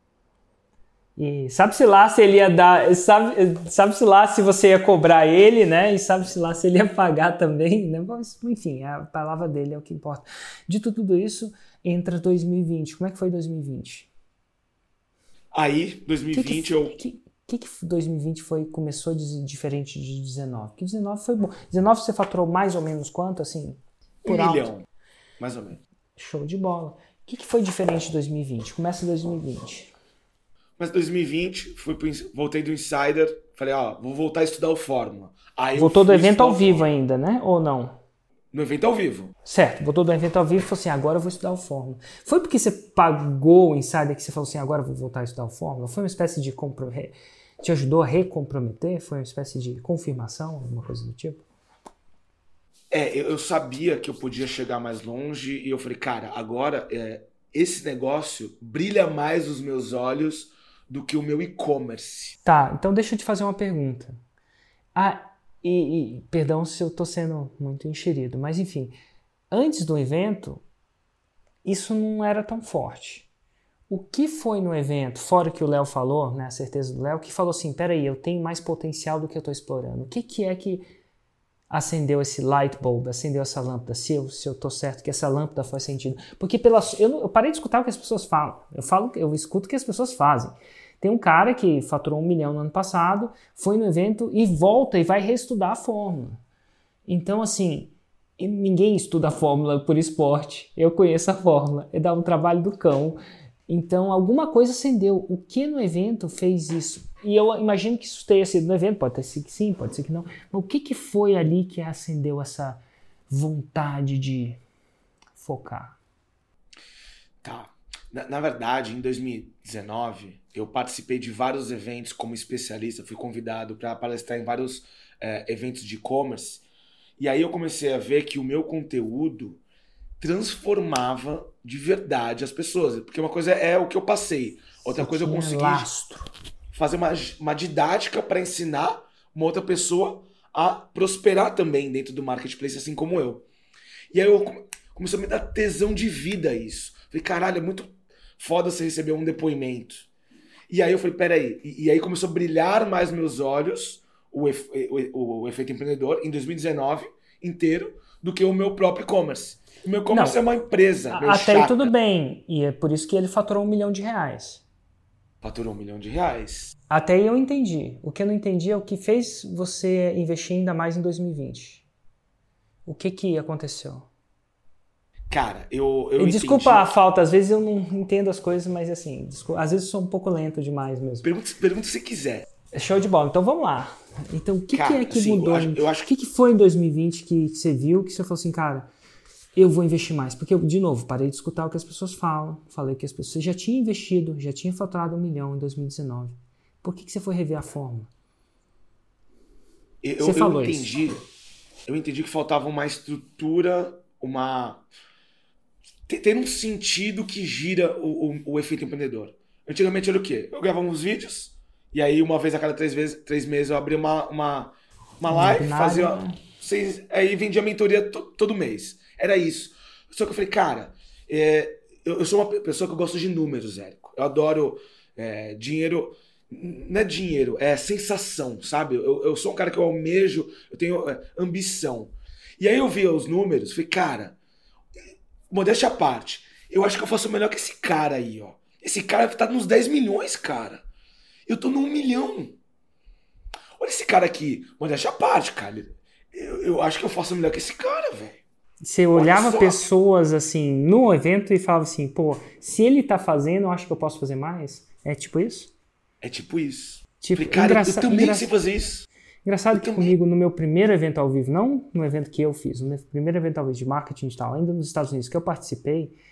E sabe-se lá se ele ia dar... Sabe-se lá se você ia cobrar ele, né? E sabe-se lá se ele ia pagar também, né? Mas, enfim, a palavra dele é o que importa. Dito tudo isso, entra 2020. Como é que foi 2020? Aí, 2020, O que 2020 começou diferente de 19? Porque 19 foi bom. 19 você faturou mais ou menos quanto, assim? Por 1 milhão, mais ou menos. Show de bola. O que foi diferente de 2020? Começa 2020. Mas 2020, voltei do Insider, falei, vou voltar a estudar o Fórmula. Aí voltou do evento ao vivo ainda, né? Ou não? No evento ao vivo. Certo, voltou do evento ao vivo e falou assim, agora eu vou estudar o Fórmula. Foi porque você pagou o Insider que você falou assim, agora eu vou voltar a estudar o Fórmula? Foi uma espécie de te ajudou a recomprometer? Foi uma espécie de confirmação, alguma coisa do tipo? Eu sabia que eu podia chegar mais longe e eu falei, cara, agora esse negócio brilha mais os meus olhos do que o meu e-commerce. Tá, então deixa eu te fazer uma pergunta. Perdão se eu estou sendo muito enxerido, mas enfim, antes do evento, isso não era tão forte. O que foi no evento, fora o que o Léo falou, né, a certeza do Léo, que falou assim, peraí, eu tenho mais potencial do que eu estou explorando. O que é que acendeu esse light bulb, acendeu essa lâmpada, se eu estou certo que essa lâmpada foi acendida? Porque eu parei de escutar o que as pessoas falam, eu escuto o que as pessoas fazem. Tem um cara que faturou 1 milhão no ano passado, foi no evento e volta e vai reestudar a fórmula. Então, assim, ninguém estuda a fórmula por esporte. Eu conheço a fórmula, é dar um trabalho do cão. Então, alguma coisa acendeu. O que no evento fez isso? E eu imagino que isso tenha sido no evento, pode ser que sim, pode ser que não. Mas o que foi ali que acendeu essa vontade de focar? Tá. Na verdade, em 2019, eu participei de vários eventos como especialista, fui convidado para palestrar em vários eventos de e-commerce. E aí eu comecei a ver que o meu conteúdo transformava de verdade as pessoas. Porque uma coisa é o que eu passei, outra coisa eu consegui fazer uma didática para ensinar uma outra pessoa a prosperar também dentro do marketplace, assim como eu. E aí começou a me dar tesão de vida isso. Falei, caralho, é muito foda você receber um depoimento. E aí eu falei, peraí. E aí começou a brilhar mais meus olhos o efeito empreendedor em 2019 inteiro do que o meu próprio e-commerce. O meu e-commerce é uma empresa. Até aí tudo bem. E é por isso que ele faturou R$1 milhão. Faturou R$1 milhão. Até aí eu entendi. O que eu não entendi é o que fez você investir ainda mais em 2020. O que aconteceu? Cara, eu desculpa a falta, às vezes eu não entendo as coisas, mas assim, às vezes eu sou um pouco lento demais mesmo. Pergunta se quiser. Show de bola, então vamos lá. Então o que é que mudou? Eu acho... O que foi em 2020 que você viu, que você falou assim, cara, eu vou investir mais? Porque eu, de novo, parei de escutar o que as pessoas falam, falei que as pessoas já tinham investido, já tinha faturado 1 milhão em 2019. Por que você foi rever a fórmula? Eu entendi que faltava uma estrutura, ter um sentido que gira o efeito empreendedor. Antigamente era o quê? Eu gravava uns vídeos, e aí uma vez a cada 3 meses eu abria uma live, fazia... Aí vendia mentoria todo mês. Era isso. Só que eu falei, cara, eu sou uma pessoa que eu gosto de números, Érico. Eu adoro dinheiro... Não é dinheiro, é sensação, sabe? Eu sou um cara que eu almejo, eu tenho ambição. E aí eu via os números, falei, cara, modéstia à parte, eu acho que eu faço melhor que esse cara aí, ó. Esse cara tá nos 10 milhões, cara. Eu tô no 1 milhão. Olha esse cara aqui, modéstia à parte, cara. Eu acho que eu faço melhor que esse cara, velho. Você olhava pessoas assim no evento e falava assim, pô, se ele tá fazendo, eu acho que eu posso fazer mais? É tipo isso? É tipo isso. Tipo, falei, cara, eu também sei fazer isso. Engraçado que comigo, no meu primeiro evento ao vivo, não no evento que eu fiz, no meu primeiro evento ao vivo de marketing digital, ainda nos Estados Unidos, que eu participei,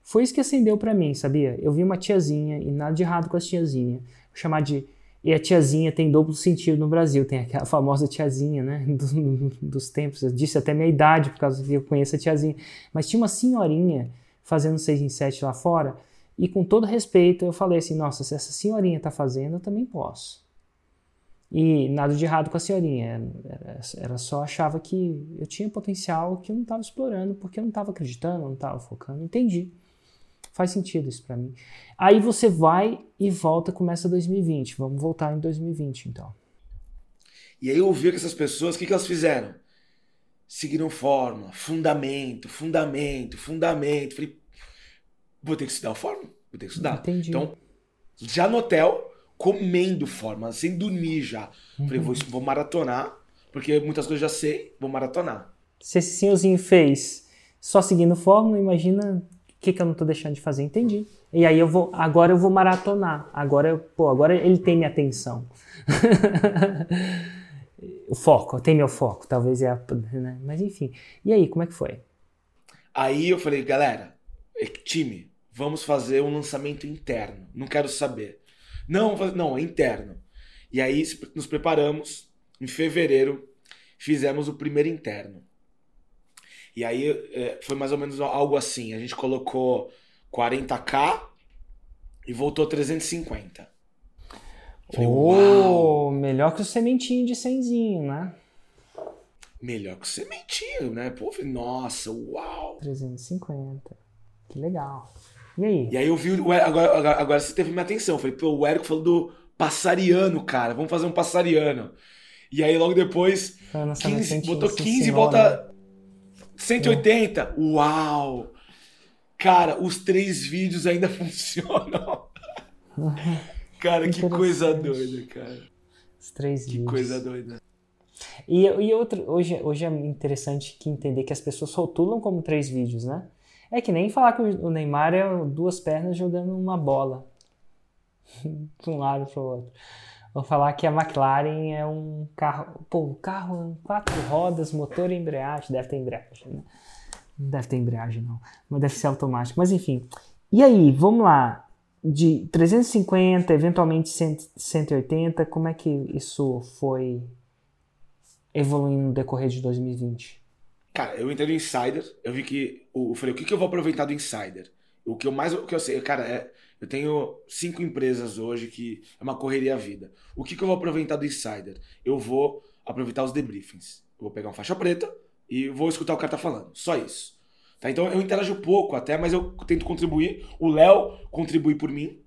Foi isso que acendeu pra mim, sabia? Eu vi uma tiazinha, e nada de errado com as tiazinhas. Vou chamar de... E a tiazinha tem duplo sentido no Brasil. Tem aquela famosa tiazinha, né? Dos tempos. Eu disse até minha idade, por causa que eu conheço a tiazinha. Mas tinha uma senhorinha fazendo 6 em 7 lá fora. E com todo respeito, eu falei assim, nossa, se essa senhorinha tá fazendo, eu também posso. E nada de errado com a senhorinha. Ela só achava que eu tinha potencial que eu não estava explorando, porque eu não estava acreditando, não estava focando. Entendi. Faz sentido isso pra mim. Aí você vai e volta, começa 2020. Vamos voltar em 2020, então. E aí eu vi que essas pessoas, o que elas fizeram? Seguiram forma, fundamento. Falei, vou ter que estudar a forma, vou ter que estudar. Entendi. Então, já no hotel, comendo forma, sem dormir já. Falei, vou maratonar, porque muitas coisas já sei, vou maratonar. Se esse senhorzinho fez só seguindo fórmula, imagina o que eu não tô deixando de fazer. Entendi. E aí agora eu vou maratonar. Agora ele tem minha atenção. O foco, tem meu foco, talvez né? Mas enfim. E aí, como é que foi? Aí eu falei, galera, time, vamos fazer um lançamento interno. Não quero saber. Não, é interno. E aí nos preparamos. Em fevereiro, fizemos o primeiro interno. E aí foi mais ou menos algo assim. A gente colocou 40k e voltou 350. Falei, uau! Melhor que o sementinho de 100zinho, né? Melhor que o sementinho, né? Pô, falei, nossa, uau! 350. Que legal. E aí? E aí eu vi, agora você teve minha atenção. Eu falei, pô, o Érico falou do passariano, cara. Vamos fazer um passariano. E aí logo depois, 15, botou 15 e volta... Né? 180? Uau! Cara, os 3 vídeos ainda funcionam. Cara, que coisa doida, cara. Os 3 vídeos. Que coisa doida. E hoje é interessante entender que as pessoas rotulam como 3 vídeos, né? É que nem falar que o Neymar é 2 pernas jogando uma bola. De um lado para o outro. Ou falar que a McLaren é um carro... Pô, carro 4 rodas, motor e embreagem. Deve ter embreagem, né? Não deve ter embreagem, não. Mas deve ser automático. Mas enfim. E aí, vamos lá. De 350, eventualmente 180, como é que isso foi evoluindo no decorrer de 2020? Cara, eu entrei no Insider, eu vi que... Eu falei, o que eu vou aproveitar do Insider? O que eu sei, cara, eu tenho 5 empresas hoje que é uma correria à vida. O que eu vou aproveitar do Insider? Eu vou aproveitar os debriefings. Eu vou pegar uma faixa preta e vou escutar o cara tá falando. Só isso. Tá? Então eu interajo pouco até, mas eu tento contribuir. O Léo contribui por mim.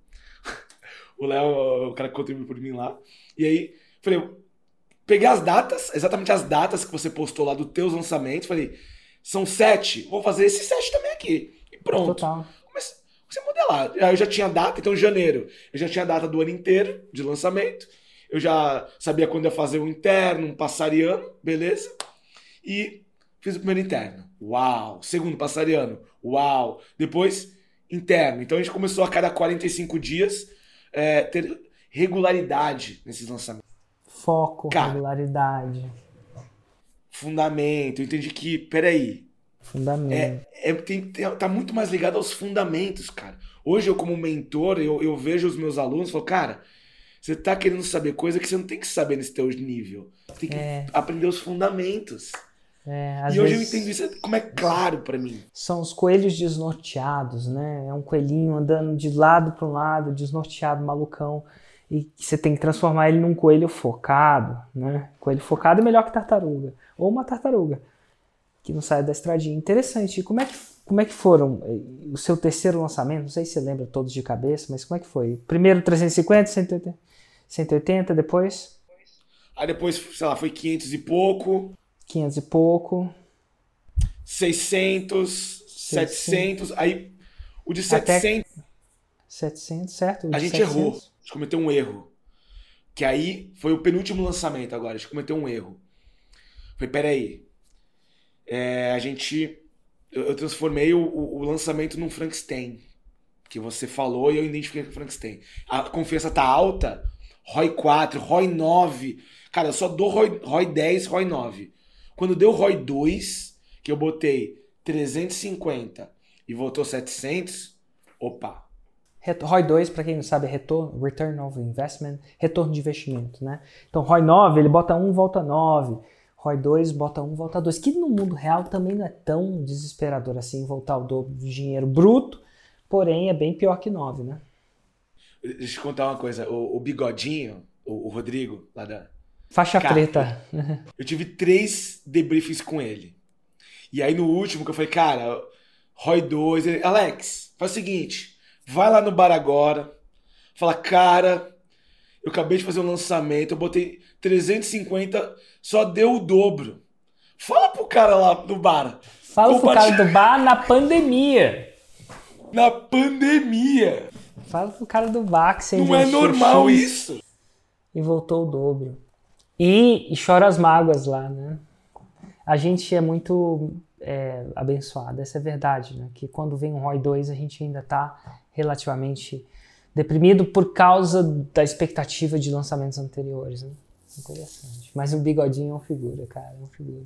O Léo é o cara que contribui por mim lá. E aí, falei, peguei as datas, exatamente as datas que você postou lá dos teus lançamentos. Falei, são 7, vou fazer esses 7 também aqui. E pronto. Total. Você modelar. Eu já tinha data, então em janeiro eu já tinha data do ano inteiro de lançamento. Eu já sabia quando ia fazer um interno, um passariano, beleza? E fiz o primeiro interno. Uau! Segundo passariano. Uau! Depois, interno. Então a gente começou a cada 45 dias ter regularidade nesses lançamentos. Foco, regularidade. Fundamento. Eu entendi que, peraí, fundamento. Tá muito mais ligado aos fundamentos, cara. Hoje eu como mentor, eu vejo os meus alunos e falo, cara, você tá querendo saber coisa que você não tem que saber nesse teu nível. Tem que aprender os fundamentos. Às e hoje vezes... eu entendo isso como é claro pra mim. São os coelhos desnorteados, né? É um coelhinho andando de lado para um lado, desnorteado, malucão. E você tem que transformar ele num coelho focado, né? Coelho focado é melhor que tartaruga. Ou uma tartaruga que não sai da estradinha. Interessante. E como é que foram o seu terceiro lançamento? Não sei se você lembra todos de cabeça, mas como é que foi? Primeiro 350, 180, depois? Aí depois, sei lá, foi 500 e pouco. 500 e pouco. 600, 700. Aí o de 700... 700, certo? A gente errou. A gente cometeu um erro. Que aí foi o penúltimo lançamento agora. A gente cometeu um erro. Falei, peraí. Eu transformei o lançamento num Frankenstein. Que você falou e eu identifiquei com o Frankenstein. A confiança tá alta. ROI 4, ROI 9. Cara, eu só dou ROI 10, ROI 9. Quando deu ROI 2, que eu botei 350 e voltou 700, opa. ROI 2, para quem não sabe, é Return of Investment, retorno de investimento, né? Então, ROI 9, ele bota 1, volta 9. ROI 2, bota 1, volta 2. Que no mundo real também não é tão desesperador assim, voltar o dobro do dinheiro bruto, porém é bem pior que 9, né? Deixa eu te contar uma coisa. O Bigodinho, o Rodrigo, lá da... Faixa Cara, preta. eu tive 3 debriefings com ele. E aí no último que eu falei, cara, ROI 2, ele, Alex, faz o seguinte, vai lá no bar agora, fala, cara, eu acabei de fazer um lançamento, eu botei 350, só deu o dobro. Fala pro cara lá no bar. Fala pro cara do bar na pandemia. Na pandemia. Fala pro cara do bar que você não é normal X isso. E voltou o dobro. E chora as mágoas lá, né? A gente é muito abençoado, essa é a verdade, né? Que quando vem um ROI 2 a gente ainda tá relativamente deprimido por causa da expectativa de lançamentos anteriores, né? Interessante. Mas o Bigodinho é uma figura, cara, é uma figura.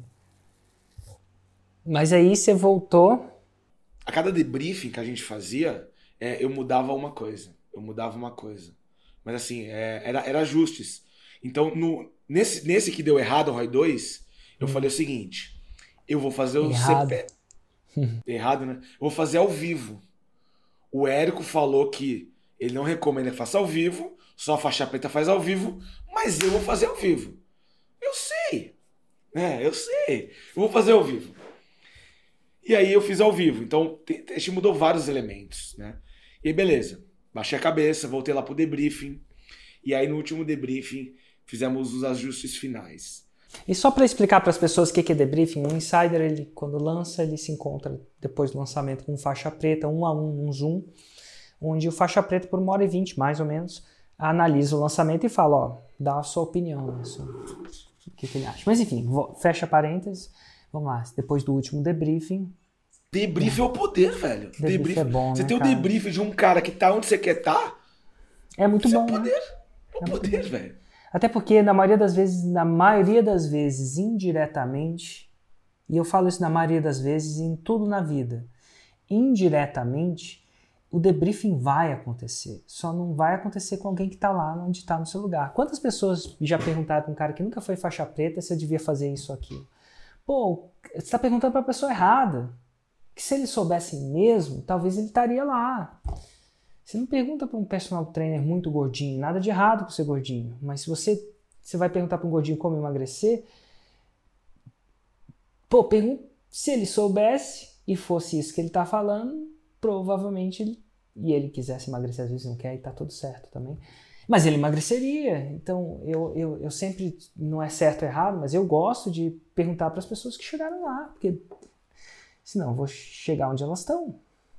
Mas aí você voltou... A cada debriefing que a gente fazia, eu mudava uma coisa. Mas assim, era ajustes. Então, nesse que deu errado, o ROI 2, eu falei o seguinte, eu vou fazer o CP... Errado, né? Eu vou fazer ao vivo. O Érico falou que ele não recomenda que faça ao vivo, só a faixa preta faz ao vivo, mas eu vou fazer ao vivo. Eu sei. Eu sei. Eu vou fazer ao vivo. E aí eu fiz ao vivo. Então, a gente mudou vários elementos, né? E aí, beleza. Baixei a cabeça, voltei lá pro debriefing. E aí, no último debriefing, fizemos os ajustes finais. E só para explicar para as pessoas o que é debriefing, o insider, ele, quando lança, ele se encontra depois do lançamento com faixa preta, 1 a 1, um Zoom, onde o faixa preta, por 1h20, mais ou menos, analisa o lançamento e fala, ó, dá a sua opinião, o que ele acha. Mas enfim, fecha parênteses, vamos lá, depois do último debriefing... Debriefing é o poder, velho. Debriefing é bom, você né, tem o debriefing de um cara que tá onde você quer estar. É muito bom, é poder. Né? É o poder, velho. Até porque, na maioria das vezes, indiretamente, e eu falo isso na maioria das vezes em tudo na vida, indiretamente, o debriefing vai acontecer. Só não vai acontecer com alguém que está lá onde está no seu lugar. Quantas pessoas já perguntaram para um cara que nunca foi faixa preta se eu devia fazer isso ou aquilo? Pô, você está perguntando para a pessoa errada. Que se ele soubesse mesmo, talvez ele estaria lá. Você não pergunta para um personal trainer muito gordinho, nada de errado com ser gordinho, mas se você vai perguntar para um gordinho como emagrecer, pergunta se ele soubesse e fosse isso que ele está falando, provavelmente e ele quisesse emagrecer, às vezes não quer e tá tudo certo também, mas ele emagreceria. Então eu sempre, não é certo ou errado, mas eu gosto de perguntar para as pessoas que chegaram lá, porque senão eu vou chegar onde elas estão.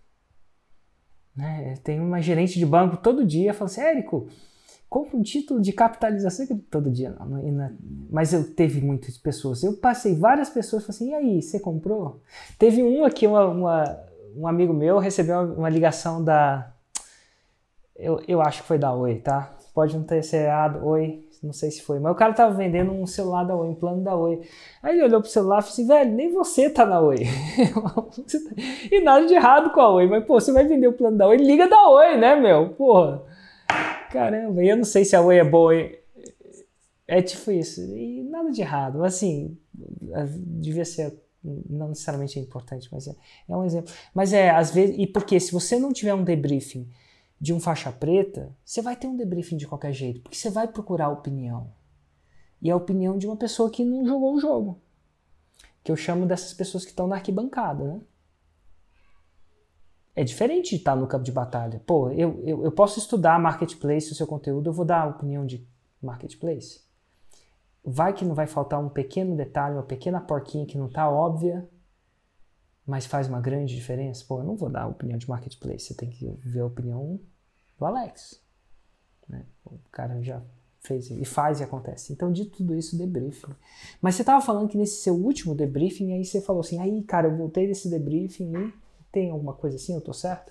Né? Tem uma gerente de banco todo dia falando assim, Érico, compra um título de capitalização, todo dia não, mas eu teve muitas pessoas, eu passei várias pessoas e falei assim, e aí, você comprou? Teve um aqui, um amigo meu recebeu uma ligação da, eu acho que foi da Oi, tá? Pode não ter sido errado, Oi, não sei se foi, mas o cara tava vendendo um celular da Oi, um plano da Oi. Aí ele olhou pro celular e falou assim, velho, nem você tá na Oi. E nada de errado com a Oi, mas pô, você vai vender o plano da Oi, liga da Oi, né, meu? Porra. Caramba, eu não sei se a Oi é boa. É tipo isso. E nada de errado, mas assim, devia ser, não necessariamente é importante, mas é um exemplo. Mas às vezes, e porque se você não tiver um debriefing de um faixa preta, você vai ter um debriefing de qualquer jeito, porque você vai procurar a opinião. E a opinião de uma pessoa que não jogou o jogo. Que eu chamo dessas pessoas que estão na arquibancada, né? É diferente de estar no campo de batalha. Pô, eu posso estudar marketplace, o seu conteúdo, eu vou dar a opinião de marketplace. Vai que não vai faltar um pequeno detalhe, uma pequena porquinha que não está óbvia, mas faz uma grande diferença. Pô, eu não vou dar a opinião de marketplace, você tem que ver a opinião do Alex. Né? O cara já fez e faz e acontece. Então, de tudo isso, debriefing. Mas você estava falando que nesse seu último debriefing, aí você falou assim, aí, cara, eu voltei desse debriefing e tem alguma coisa assim, eu tô certo?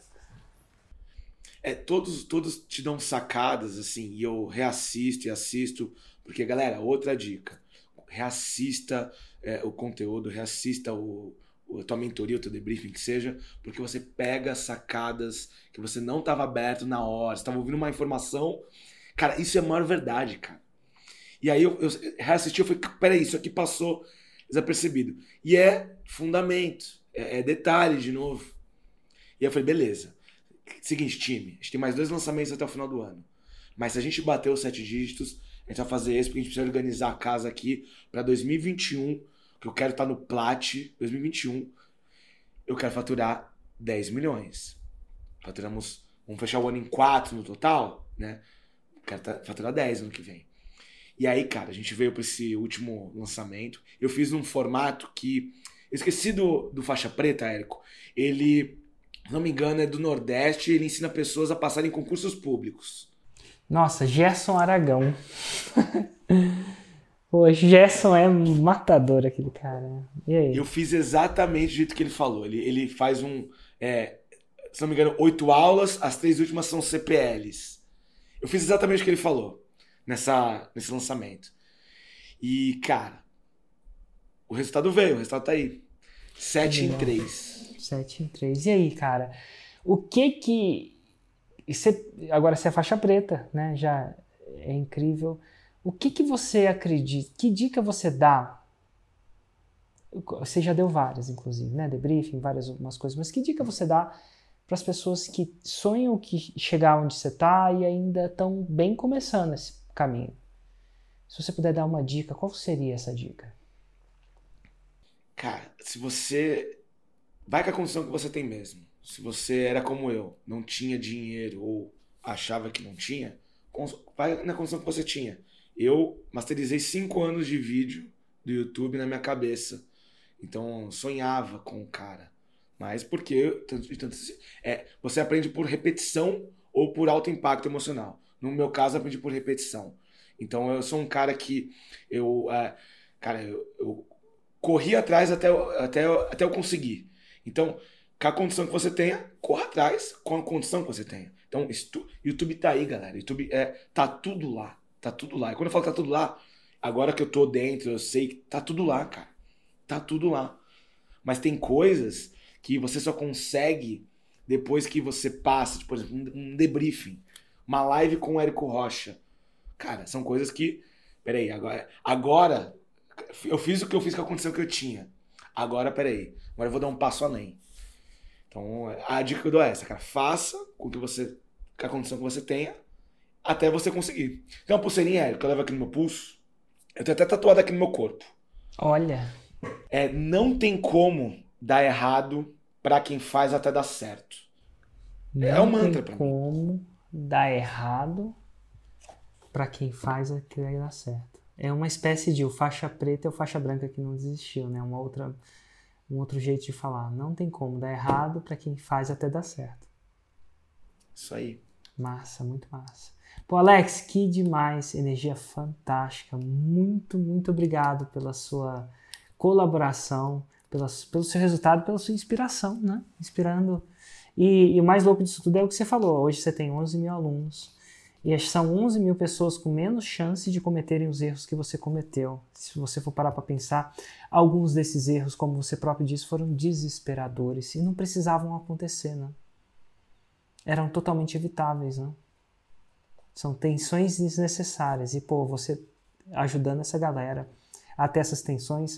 Todos te dão sacadas, assim, e eu reassisto e assisto, porque, galera, outra dica, reassista o conteúdo, reassista o a tua mentoria, o teu debriefing, que seja, porque você pega sacadas que você não estava aberto na hora, você estava ouvindo uma informação. Cara, isso é a maior verdade, cara. E aí eu reassisti, eu falei, peraí, isso aqui passou desapercebido. E é fundamento, é detalhe de novo. E aí eu falei, beleza. Seguinte, time, a gente tem mais 2 lançamentos até o final do ano. Mas se a gente bater os 7 dígitos, a gente vai fazer esse, porque a gente precisa organizar a casa aqui para 2021, que eu quero estar no Plat 2021. Eu quero faturar 10 milhões. Vamos fechar o ano em 4 no total, né? Eu quero faturar 10 ano que vem. E aí, cara, a gente veio para esse último lançamento. Eu fiz num formato que... Eu esqueci do Faixa Preta, Érico. Ele, se não me engano, é do Nordeste. Ele ensina pessoas a passarem em concursos públicos. Nossa, Gerson Aragão. Pô, Gerson é matador, aquele cara. E aí? Eu fiz exatamente do jeito que ele falou. Ele faz se não me engano, 8 aulas. As 3 últimas são CPLs. Eu fiz exatamente o que ele falou nesse lançamento. E, cara, o resultado veio. O resultado tá aí. 7 em 3. 7 em 3. E aí, cara? O que... Agora você é faixa preta, né? Já é incrível. O que você acredita? Que dica você dá? Você já deu várias, inclusive, né? Debriefing, várias algumas coisas. Mas que dica você dá para as pessoas que sonham que chegar onde você está e ainda estão bem começando esse caminho? Se você puder dar uma dica, qual seria essa dica? Cara, se você... Vai com a condição que você tem mesmo. Se você era como eu, não tinha dinheiro ou achava que não tinha, vai na condição que você tinha. Eu masterizei 5 anos de vídeo do YouTube na minha cabeça. Então, sonhava com o cara. Mas porque você aprende por repetição ou por alto impacto emocional. No meu caso, eu aprendi por repetição. Então, eu sou um cara que eu corri atrás até eu conseguir. Então, com a condição que você tenha, corra atrás com a condição que você tenha. Então, YouTube tá aí, galera. YouTube tá tudo lá. Tá tudo lá. E quando eu falo tá tudo lá, agora que eu tô dentro, eu sei que tá tudo lá, cara. Tá tudo lá. Mas tem coisas que você só consegue depois que você passa, tipo, por exemplo, um debriefing, uma live com o Érico Rocha. Cara, são coisas que... Peraí, agora eu fiz o que eu fiz com a condição que eu tinha. Agora eu vou dar um passo além. Então, a dica que eu dou é essa, cara. Faça com a condição que você tenha até você conseguir. Tem uma pulseirinha, Érico, que eu levo aqui no meu pulso. Eu tenho até tatuado aqui no meu corpo. Olha. Não tem como dar errado pra quem faz até dar certo. É um mantra pra mim. Não tem como dar errado pra quem faz até dar certo. É uma espécie de o faixa preta e o faixa branca que não desistiu, né? Um outro jeito de falar. Não tem como dar errado pra quem faz até dar certo. Isso aí. Massa, muito massa. Pô, Alex, que demais. Energia fantástica. Muito, muito obrigado pela sua colaboração, pelo seu resultado, pela sua inspiração, né? Inspirando. E o mais louco disso tudo é o que você falou. Hoje você tem 11 mil alunos. E são 11 mil pessoas com menos chance de cometerem os erros que você cometeu. Se você for parar para pensar, alguns desses erros, como você próprio disse, foram desesperadores e não precisavam acontecer, né? Eram totalmente evitáveis, né? São tensões desnecessárias. E, pô, você ajudando essa galera a ter essas tensões...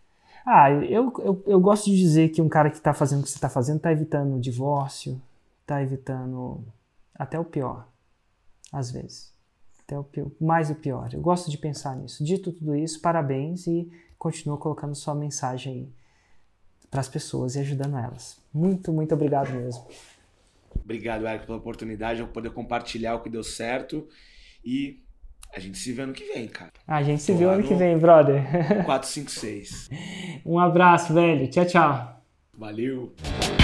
eu gosto de dizer que um cara que está fazendo o que você está fazendo está evitando o divórcio, está evitando até o pior. Às vezes. Até o pior. Eu gosto de pensar nisso. Dito tudo isso, parabéns e continua colocando sua mensagem aí para as pessoas e ajudando elas. Muito, muito obrigado mesmo. Obrigado, Érico, pela oportunidade de eu poder compartilhar o que deu certo e a gente se vê ano que vem, cara. A gente se vê ano que vem, brother. 456. Um abraço, velho. Tchau, tchau. Valeu.